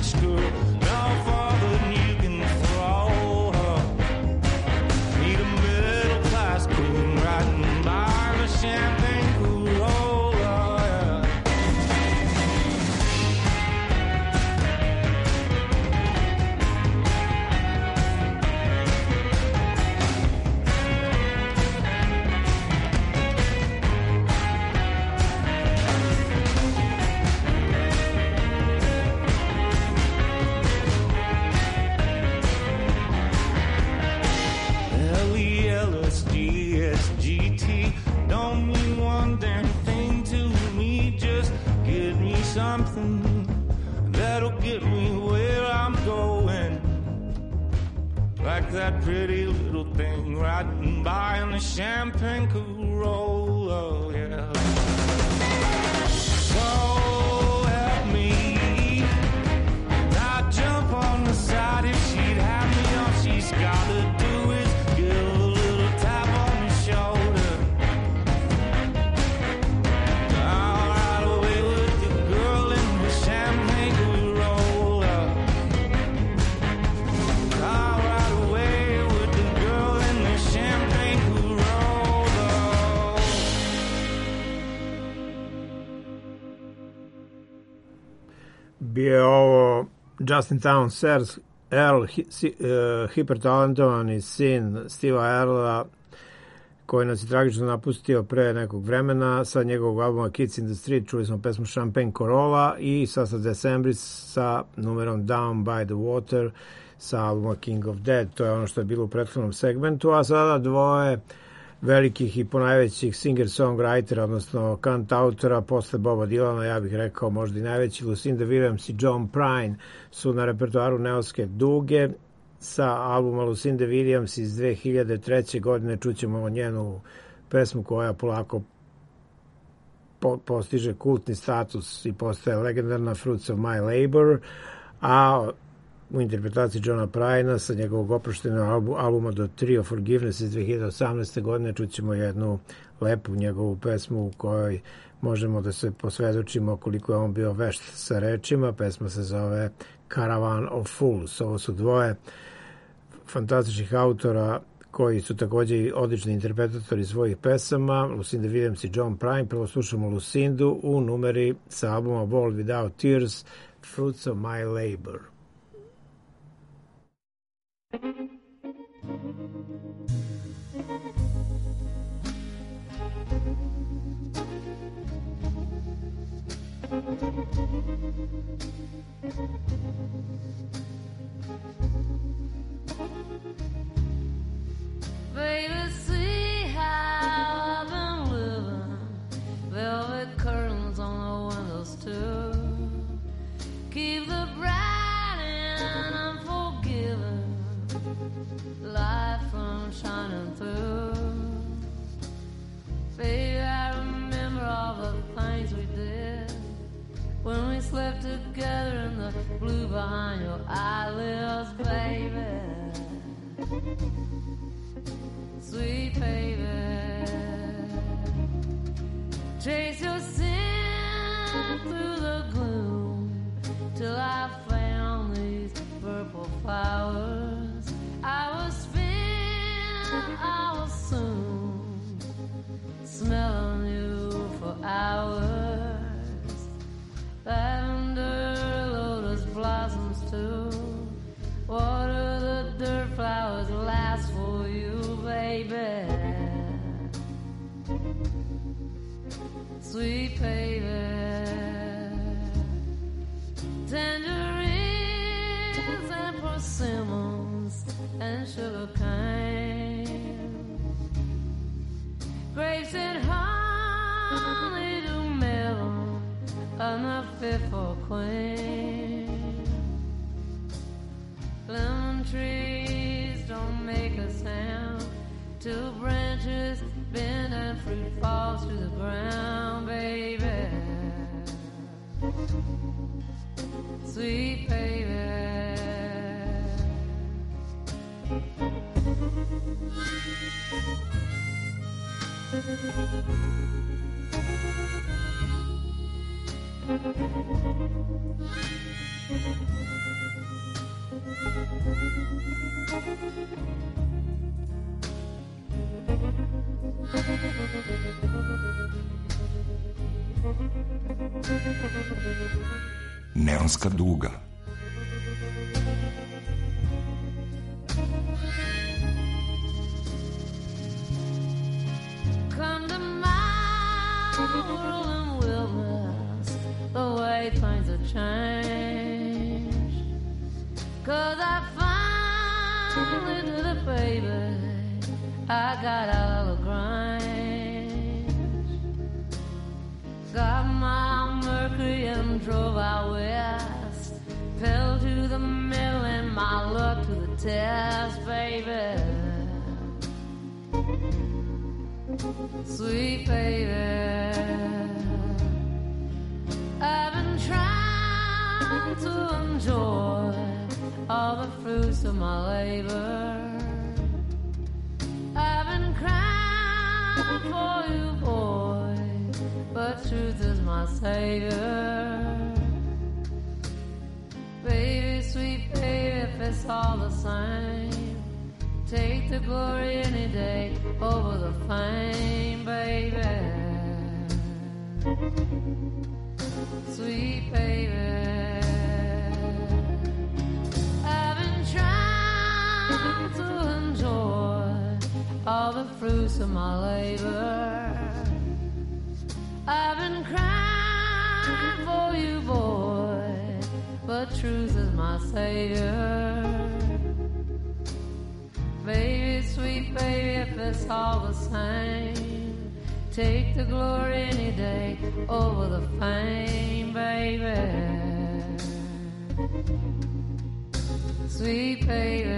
rich girl, no farther than you can throw her. Need a middle class queen riding by the champagne Corolla. Yeah. L E L S D S G T don't mean one damn thing to me. Just give me something that'll get me where I'm going. Like that pretty little thing riding by in the champagne Corolla, yeah. So help me, I'd jump on the side if she'd have me. All she's gotta do is give a little tap on the shoulder. I'll ride away with the girl in the champagne Corolla. I'll ride away with the girl in the champagne Corolla. Bio je ovo Justin Townsend, Earl, hi, si, uh, hipertalentovani sin Steva Earla, koji nas je tragično napustio pre nekog vremena. Sa njegovog albuma Kids in the Street čuli smo pesmu Champagne Corolla i sastav Decembris sa numerom Down by the Water sa albuma King of Dead. To je ono što je bilo u prethodnom segmentu, a sada dvoje velikih i ponajvećih singer-songwritera, odnosno kantautora posle Boba Dylana, ja bih rekao možda i najveći, Lucinda Williams i John Prine su na repertoaru Neonske duge. Sa albuma Lucinda Williams iz dve hiljade treće. godine čućemo njenu pesmu koja polako po, postiže kultni status i postaje legendarna, Fruits of My Labor, a u interpretaciji Johna Prina sa njegovog oproštenog albu, albuma The Tree of Forgiveness iz dve hiljade osamnaeste. godine čućemo jednu lepu njegovu pesmu u kojoj možemo da se posvedočimo koliko je on bio vešt sa rečima. Pesma se zove Caravan of Fools. Ovo su dvoje fantastičnih autora koji su takođe i odlični interpretatori svojih pesama, Lucinda Williams i John Prine. Prvo slušamo Lucindu u numeri sa albuma World Without Tears, Fruits of My Labor. Baby, see how I've been living. Velvet curtains on the windows too. Keep the bright and unforgiving light from shining through. Baby, I remember all the things we did when we slept together in the blue behind your eyelids, baby. Sweet baby, chase your sin through the gloom till I found these purple flowers. I was spin, I was soon smelling you for hours. Lavender, lotus blossoms too. Water the dirt flowers last for you, baby. Sweet baby. Tangerines and persimmons and sugar cane. Grapes and honey to melon and the fitful queen. Lemon trees don't make a sound till branches bend and fruit falls to the ground, baby. Sweet baby. Neonska duga. Come to my world and we'll miss the way things have changed. 'Cause I finally did it, baby. I got out of the grind. Got my Mercury and drove out west. Fell to the mill and my luck to the test, baby. Sweet baby, I've been trying to enjoy all the fruits of my labor. I've been crying for you, boy, but truth is my savior. Baby, sweet baby, if it's all the same, take the glory any day over the fame, baby. Sweet baby, I've been trying to enjoy all the fruits of my labor. I've been crying for you, boy, but truth is my savior. Baby, sweet baby, if it's all the same, take the glory any day over the fame, baby. Sweet baby.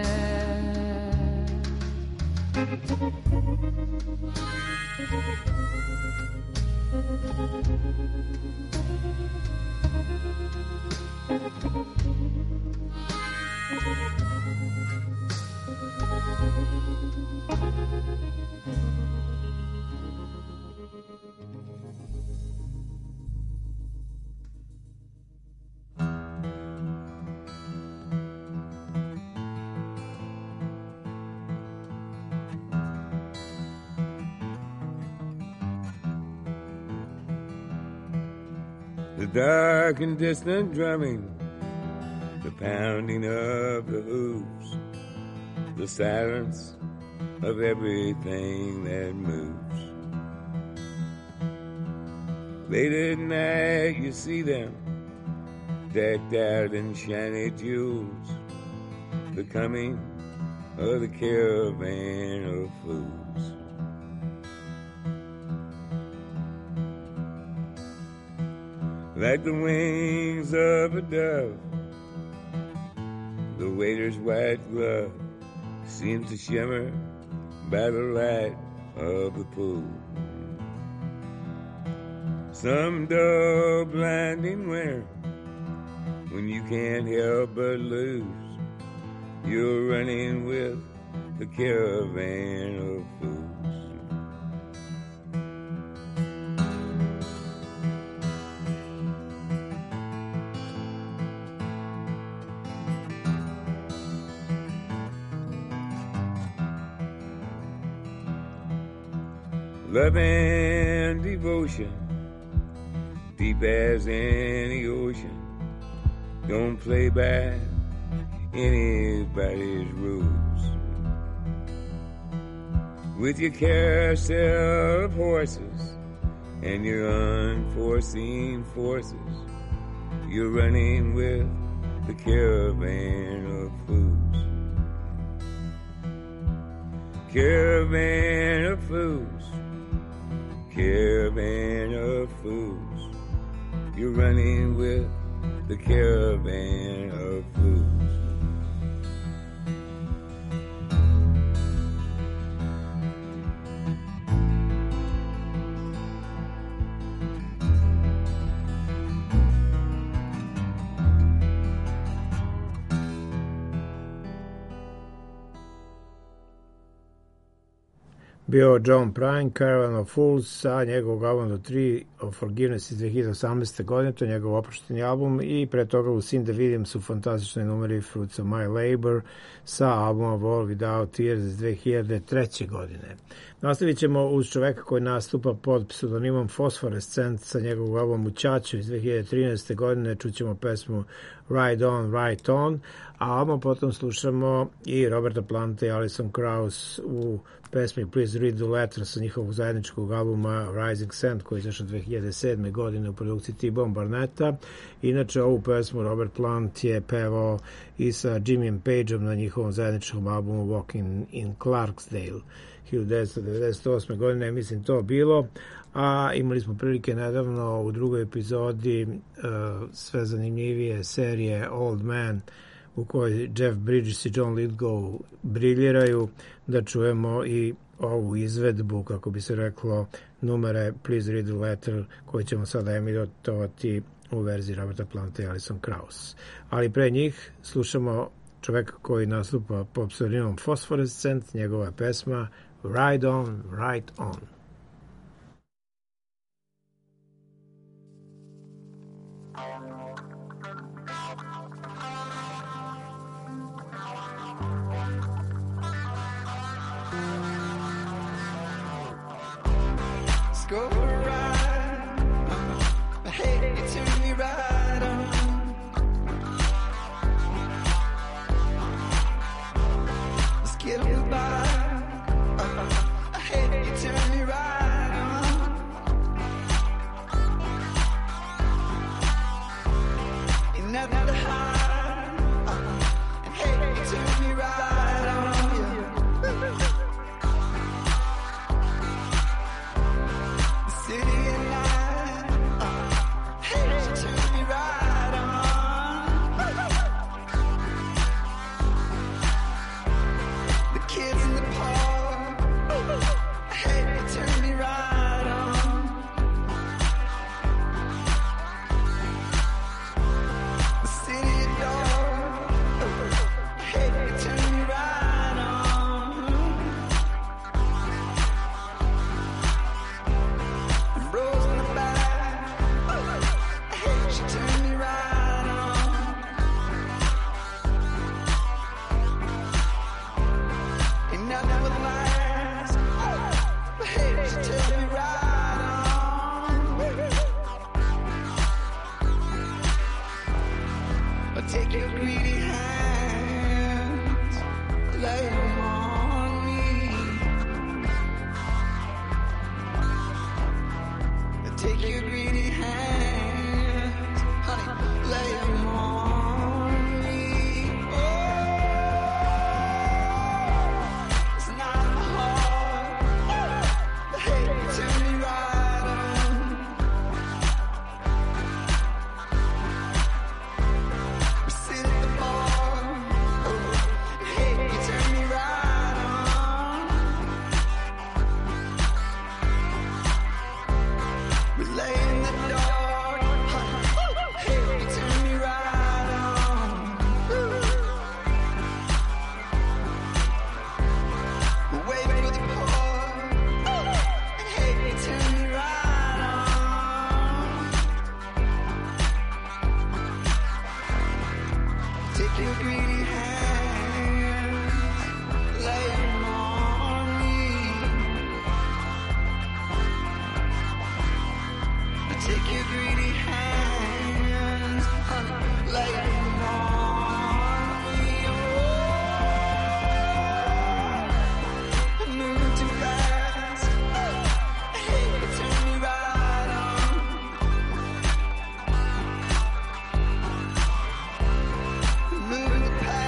The dark and distant drumming, the pounding of the hooves, the silence of everything that moves. Late at night you see them, decked out in shiny jewels, the coming of the caravan of fools. Like the wings of a dove, the waiter's white glove seems to shimmer by the light of the pool. Some dull, blinding winter, when you can't help but lose, you're running with the caravan of fools. Love and devotion, deep as any ocean, don't play by anybody's rules. With your carousel of horses and your unforeseen forces, you're running with the caravan of fools. Caravan of fools, caravan of fools, you're running with the caravan of fools. bio John Prine, Caravan of Fools, a njegovog albuma The Tree of Forgiveness iz dve hiljade osamnaeste. godine, to je njegov oprošteni album, i pre toga u Cindy Williams su fantastični numeri Fruits of My Labor sa albuma World Without Tears iz dve hiljade treće. godine. Nastavit ćemo uz čoveka koji nastupa pod pseudonimom Phosphorescent sa njegovog albuma Muchacho iz dve hiljade trinaeste. godine. Čućemo pesmu Ride On, Right On, a album potom slušamo i Roberta Planta i Alison Krauss u pesmi Please Read the Letter sa njihovog zajedničkog albuma Rising Sand koji je izašao dve hiljade sedme. godine u produkciji T-Bone Barnetta. Inače, ovu pesmu Robert Plant je pevao i sa Jimmyem Pageom na njihovom zajedničkom albumu Walking in Clarksdale hiljadu devetsto devedeset osme. godine, mislim to bilo, a imali smo prilike nedavno u drugoj epizodi uh, sve zanimljivije serije Old Man u kojoj Jeff Bridges i John Lithgow briljiraju, da čujemo i ovu izvedbu, kako bi se reklo, numere Please Read the Letter, koje ćemo sada emitovati u verziji Roberta Planta i Alison Krauss. Ali pre njih slušamo čoveka koji nastupa pod pseudonimom Phosphorescent, njegova pesma Ride On, Right On. Go for a ride. Uh, hey, you turn me right on. Let's get a by. Uh, hey, you turn me right on. Ain't nothing to hide. Uh, and hey, you turn me right on. Yeah. City at night, uh, hey, she turned me right on. The kids in the park, hey, they turned me right on. The city at dark, hey, they turned me right on. Rose in the back, hey, she turned me right on. Ain't nothing but lies, hey, she turned me right on. I'll take your greedy hands, lay them on me. Take your greedy hands, honey, lay them on me. Oh, it's not in my heart. Hey, you turn me right on. We sit at the bar. Oh, hey, you turn me right on. We lay in the dark, hey, you turn me right on. We wait for the part, hey, you turn me right on. Take your greedy hands, lay them on me. Take your greedy hands, honey, lay them on me. Oh, I'm moving too fast. Hey, you turn me right on. I'm moving the past.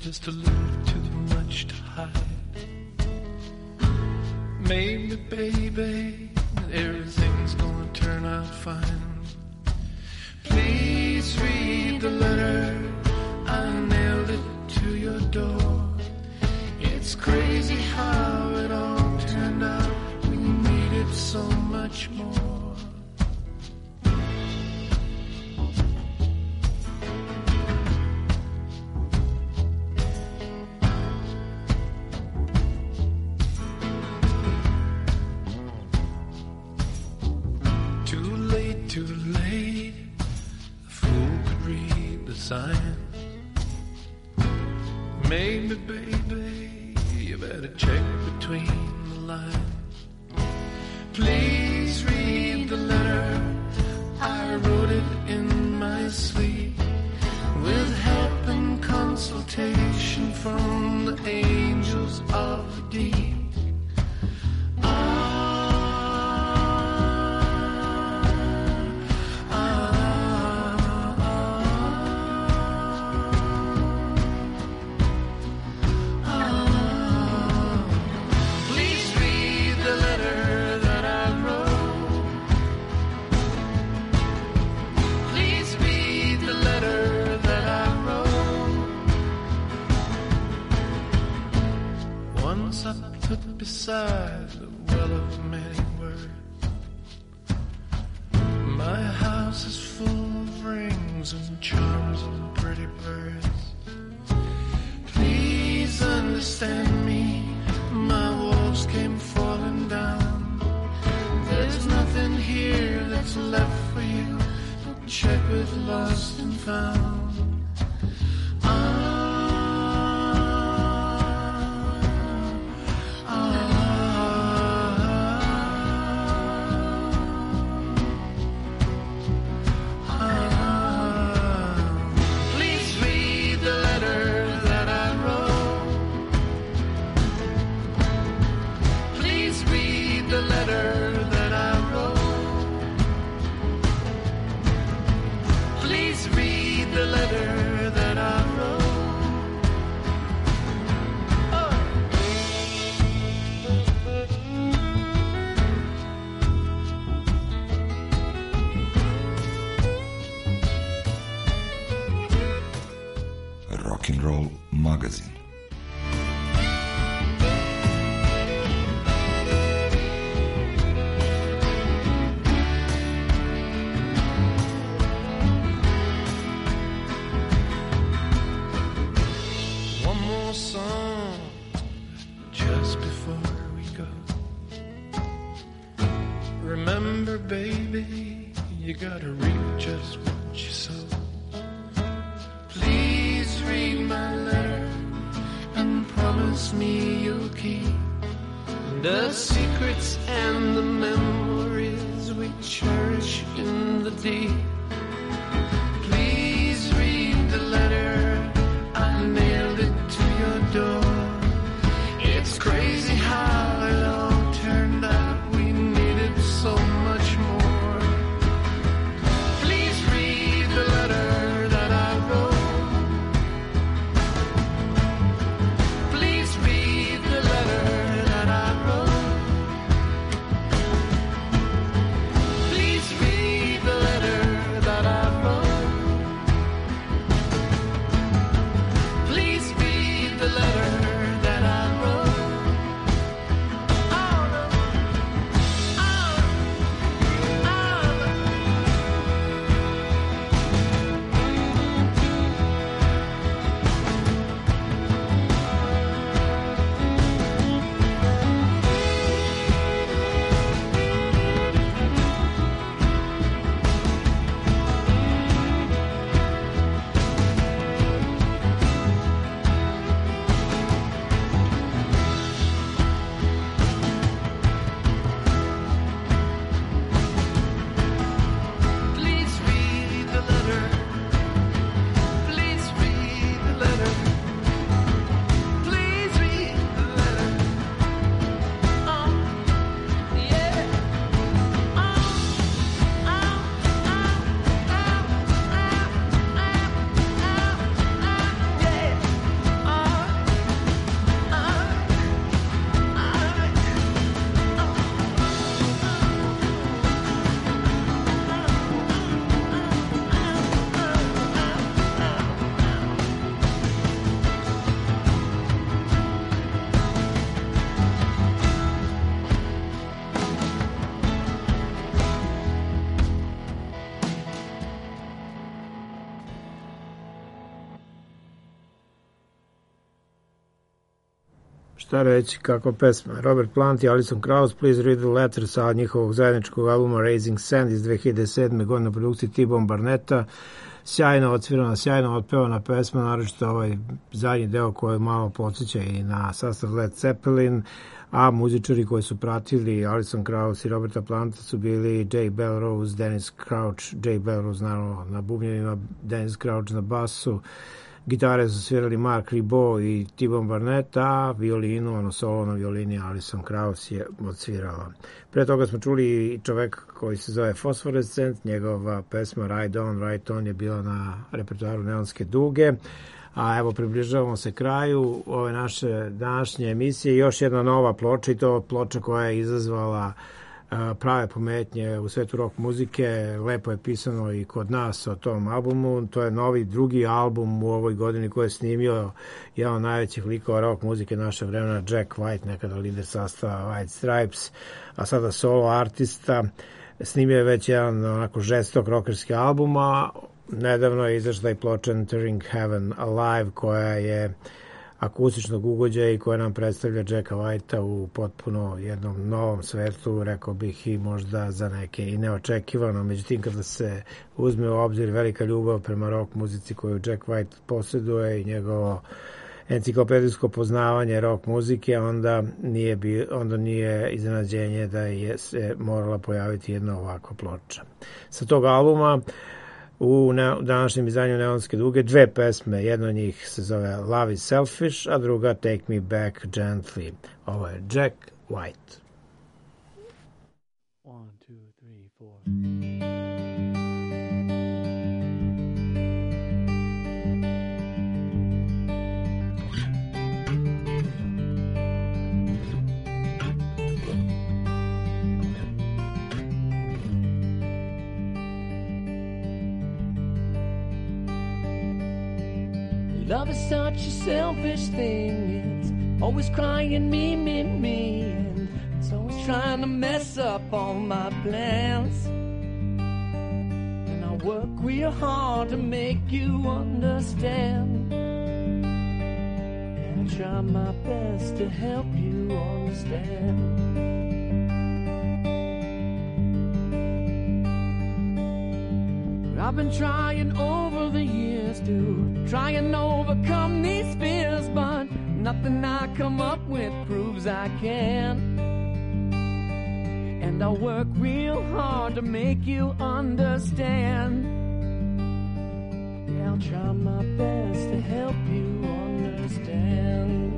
just a little too much to hide. Maybe, baby, everything's gonna turn out fine. Please read the letter, I nailed it to your door. It's crazy how it all turned out. We needed so much more. Too late, a fool could read the sign. Maybe, baby, you better check between the lines. Please read the letter, I wrote it in my sleep, with help and consultation from the angels of the deep. Beside the well of many words, my house is full of rings and charms and pretty birds. Please understand me, my walls came falling down. There's nothing here that's left for you, check with lost and found. Ah, Rock'n'Roll Magazine. One more song just before we go. Remember, baby, you gotta reap just what you sow. Please read my letter and promise me you'll keep the secrets and the memories we cherish in the deep. Please read the letter, I nailed it to your door. It's crazy how it all turned out, we needed so much more. Please read the letter that I wrote. Please read the letter Šta reći, kako pesma. Robert Plant i Alison Krauss, Please Read the Letter sa njihovog zajedničkog albuma Raising Sand iz dve hiljade sedme. godine produkcije T-Bone Barnetta. Sjajno odsvirana, sjajno otpevana pesma, naročito ovaj zadnji deo koji malo podsjeća i na sastav Led Zeppelin, a muzičari koji su pratili Alison Krauss i Roberta Planta su bili Jay Belrose, Dennis Crouch, Jay Belrose naravno na bubnjevima, Dennis Crouch na basu, gitare su svirali Mark Ribot i T-Bone Barnett, a violinu, ono solo na violini Alison Krauss je odsvirala. Pre toga smo čuli i čovek koji se zove Phosphorescent, njegova pesma Ride On, Ride On je bila na repertoaru Neonske duge, a evo približavamo se kraju ove naše današnje emisije. Još jedna nova ploča i to ploča koja je izazvala prave pometnje u svetu rock muzike. Lepo je pisano i kod nas o tom albumu. To je novi drugi album u ovoj godini koji je snimio jedan od najvećih likova rock muzike naše vremena, Jack White, nekada lider sastava White Stripes, a sada solo artista. Snimio je već jedan onako žestok rockerski album, a nedavno je izašla i ploča Entering Heaven Alive, koja je akustičnog ugođaja i koja nam predstavlja Jacka Whitea u potpuno jednom novom svetu, rekao bih i možda za neke i neočekivano. Međutim, kada se uzme u obzir velika ljubav prema rock muzici koju Jack White posjeduje i njegovo enciklopedijsko poznavanje rock muzike, onda nije, bi, onda nije iznenađenje da je se morala pojaviti jedna ovakva ploča. Sa tog albuma u današnjem izdanju Neonske duge dve pesme, jedna od njih se zove Love is Selfish, a druga Take Me Back Gently. Ovo je Jack White. One, two, three, four. Love is such a selfish thing. It's always crying me, me, me. And it's always trying to mess up all my plans. And I work real hard to make you understand. And I try my best to help you understand. I've been trying over the years to try and overcome these fears, but nothing I come up with proves I can. And I work real hard to make you understand. Yeah, I'll try my best to help you understand.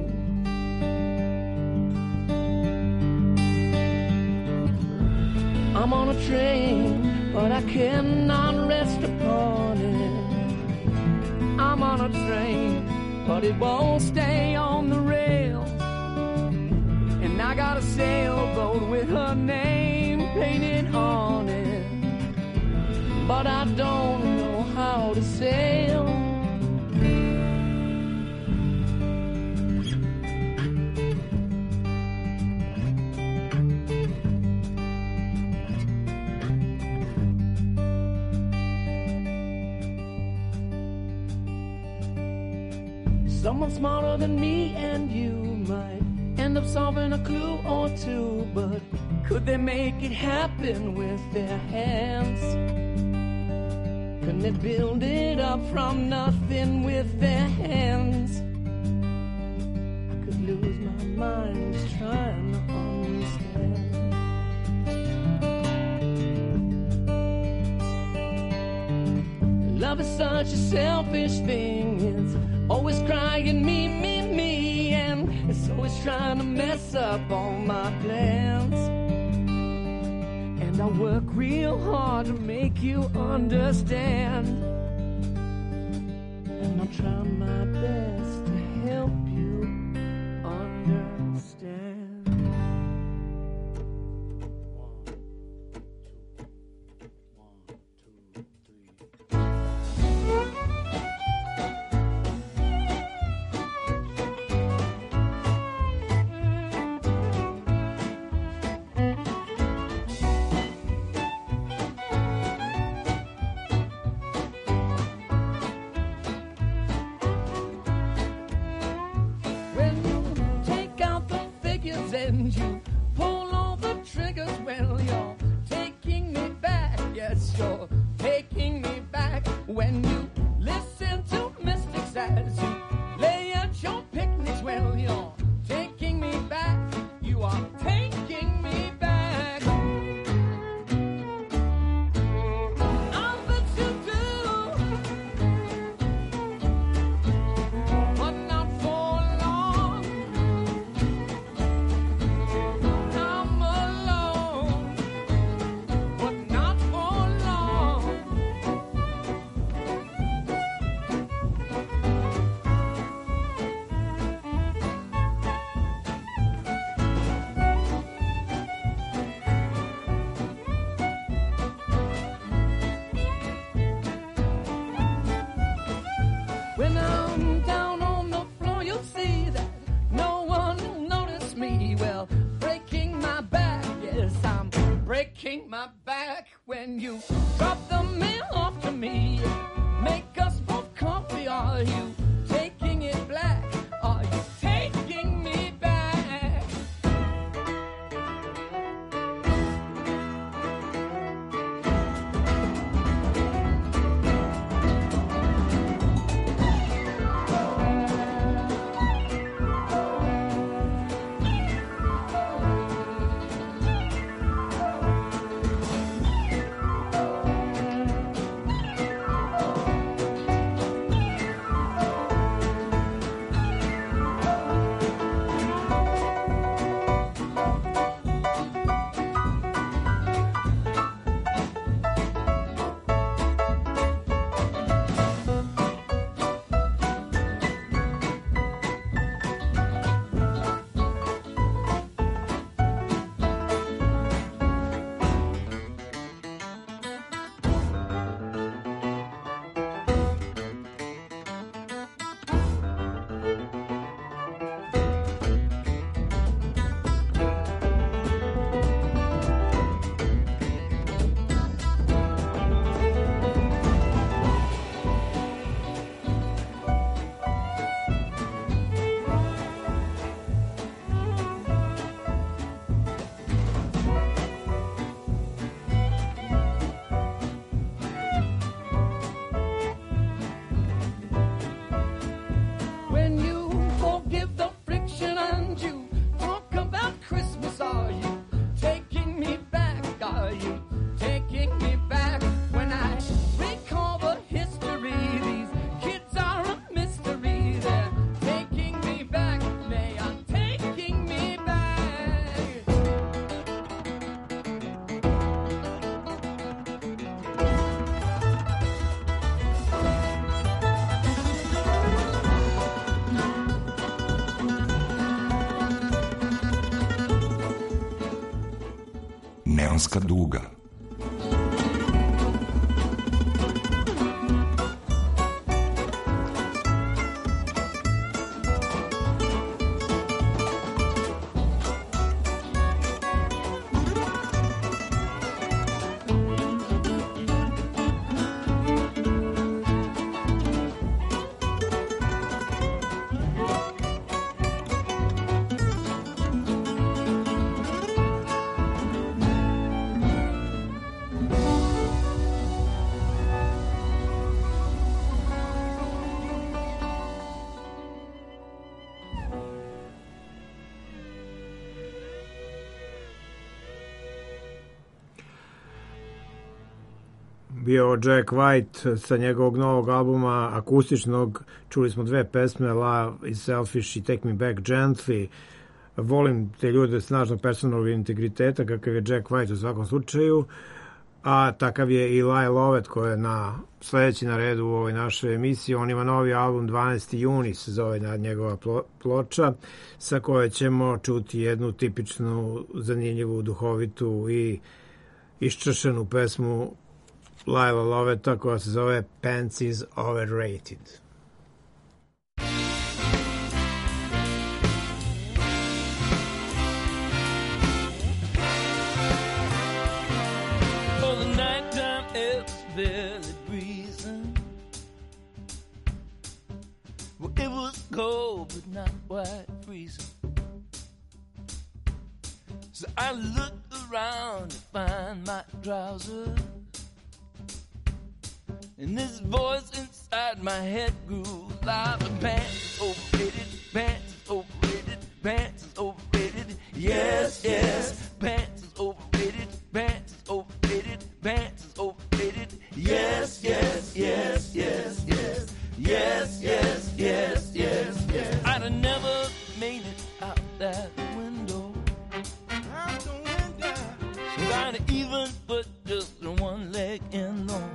I'm on a train, but I cannot rest upon it. I'm on a train, but it won't stay on the rails. And I got a sailboat with her name painted on it, but I don't know how to sail. Someone smarter than me and you might end up solving a clue or two, but could they make it happen with their hands? Can they build it up from nothing with their hands? I could lose my mind just trying to understand. Love is such a selfish thing. It's always crying me, me, me, and it's always trying to mess up all my plans. And I work real hard to make you understand. And I'll try my best to help you understand. when you pull all the triggers. Well, you're taking me back. Yes, you're taking me back when you listen to mystics as you lay at your picnics. Well, you're taking me back. You are taking me back. I'll bet you do, but not for long. I'm alone, but not for long. When I'm down on the floor, you'll see that no one will notice me. Well, breaking my back, yes, I'm breaking my back when you drop the mail off to me. Make us both coffee. Are you taking it black? Are you taking me back? When you forgive the friction and you talk about Christmas, are you taking me back? Are you taking me back? When I recall the history, these kids are a mystery. They're taking me back. They are taking me back. Neonska duga. Bio Jack White sa njegovog novog albuma akustičnog. Čuli smo dve pesme, Love is Selfish i Take Me Back Gently. Volim te ljude snažnog personalnog integriteta kakav je Jack White u svakom slučaju, a takav je i Lyle Lovett koji je na sledeći na redu u ovoj našoj emisiji. On ima novi album dvanaesti juni se zove na njegova ploča, sa koje ćemo čuti jednu tipičnu, zanimljivu, duhovitu i iščašenu pesmu Lyle Lovetta koja se zove Pants is Overrated. For the nighttime it's barely breezing. Well, it was cold but not quite freezing. So I looked around to find my trousers, and this voice inside my head grew louder. Pants is overrated, pants is overrated, pants is overrated. Yes, yes, pants is overrated, pants is overrated, pants is overrated. Yes, yes, yes, yes, yes, yes, yes, yes, yes, yes. I'd have never made it out that window. Out the window. I'd have even put just one leg in on.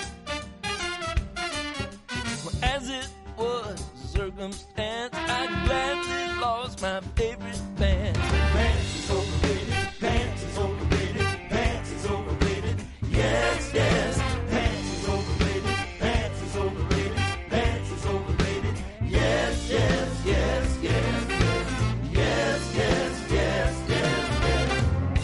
As it was circumstance, I gladly lost my favorite band. Pants is overrated, pants is overrated, pants is overrated. Yes, yes, pants is overrated, pants is overrated, pants is overrated. Yes, yes, yes, yes, yes, yes, yes, yes, yes, yes.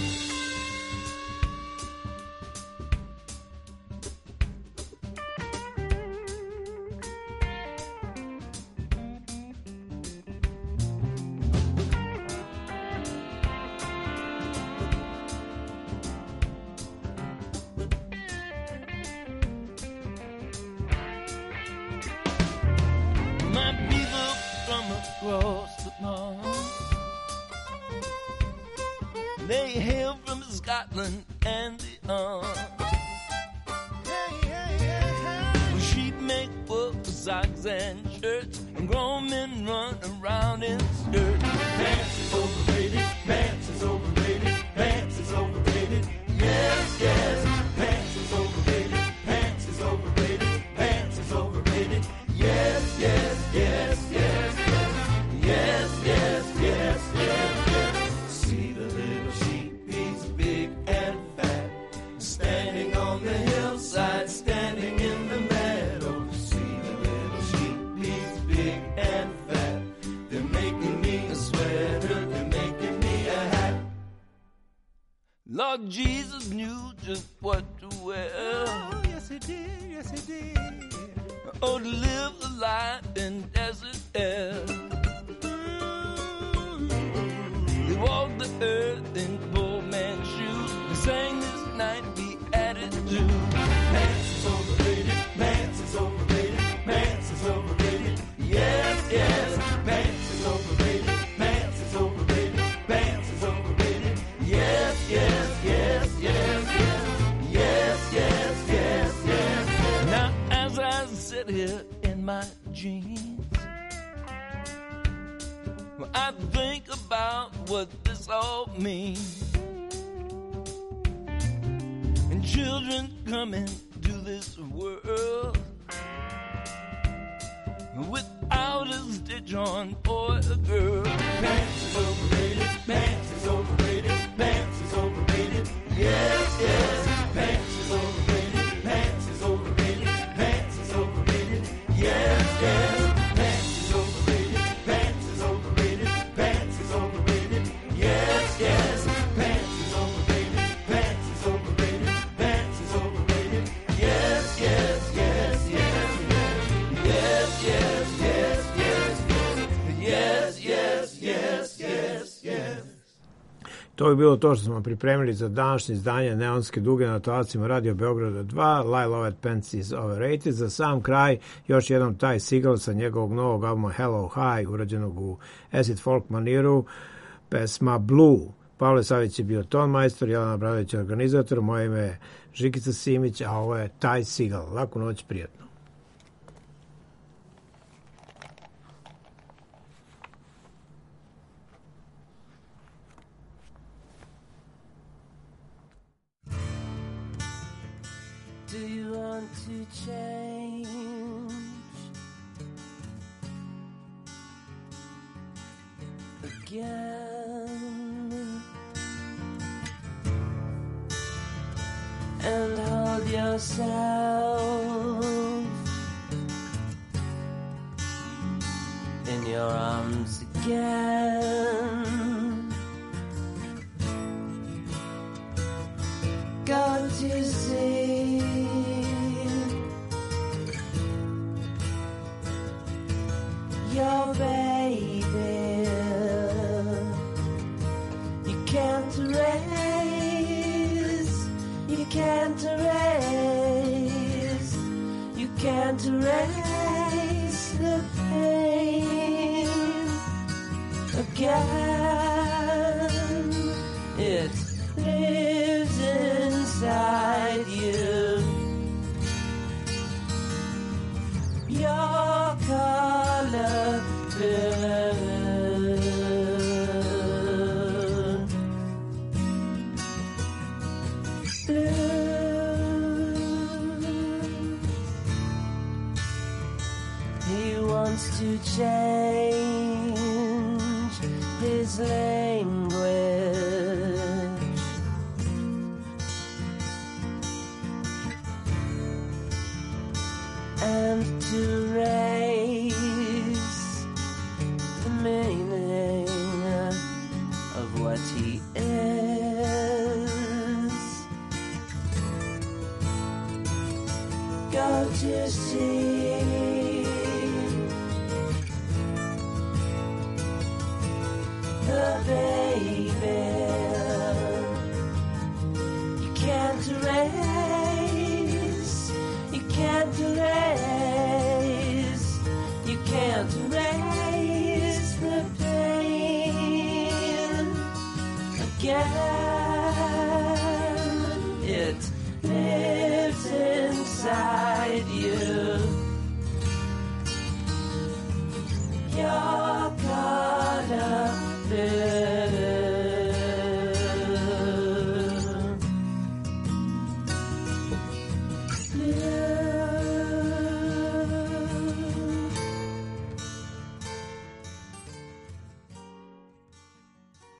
My people from across the pond, they hail from Scotland and beyond. Well, sheep make wool for socks and shirts, and grown men run around in skirts. Pants is overrated, pants is overrated, pants is overrated. Yes, yes, pants is overrated, pants is overrated, pants is overrated. Yes, yes, yes, yes, yes, yes, yes, yes, yes, yes. See the little sheep, he's big and fat, standing on the hillside, standing in the meadow. See the little sheep, he's big and fat. They're making me a sweater, they're making me a hat. Lord Jesus knew just what to wear. Oh, yes he did, yes he did. Oh, to live a life in desert air. They walked the earth in poor man's shoes and sang this night be added to. Pants is overrated, pants is overrated, pants is overrated. Yes, yes, pants is overrated, pants is overrated, pants is overrated. Yes, yes, yes, yes, yes, yes, yes, yes, yes, yes. Now as I sit here in my jeans, I think about what this all means. And children coming to this world without a stitch on boy or girl. Pants is overrated, pants is overrated, pants is overrated. Yes, yes, pants is overrated, pants is overrated, pants is overrated. Yes, yes, pants is overrated, pants is overrated, pants is overrated. Yes, yes, pants is overrated, pants is overrated, pants is overrated. Yes, yes, yes, yes, yes, yes, yes, yes, yes, yes, yes, yes. To je bilo to što smo pripremili za današnje izdanje Neonske duge na talacima Radio Beograda dva, Lyle Lovett Pants is Overrated. Za sam kraj još jednom Ty Segall sa njegovog novog albuma Hello High, urađenog u acid folk maniru, pesma Blue. Pavle Savić je bio tonmajstor, Jelena Bradović je organizator, moje ime je Žikica Simić, a ovo je Ty Segall. Laku noć, prijatno. Do you want to change? Again and hold yourself in your arms again. Go to see your baby. You can't can't erase the pain again. It lives inside you. Your color burn. Blue. He wants to change his language, and to raise the meaning of what he is. Go to see the baby. You can't erase, you can't erase, you can't erase the pain again. It lives inside you.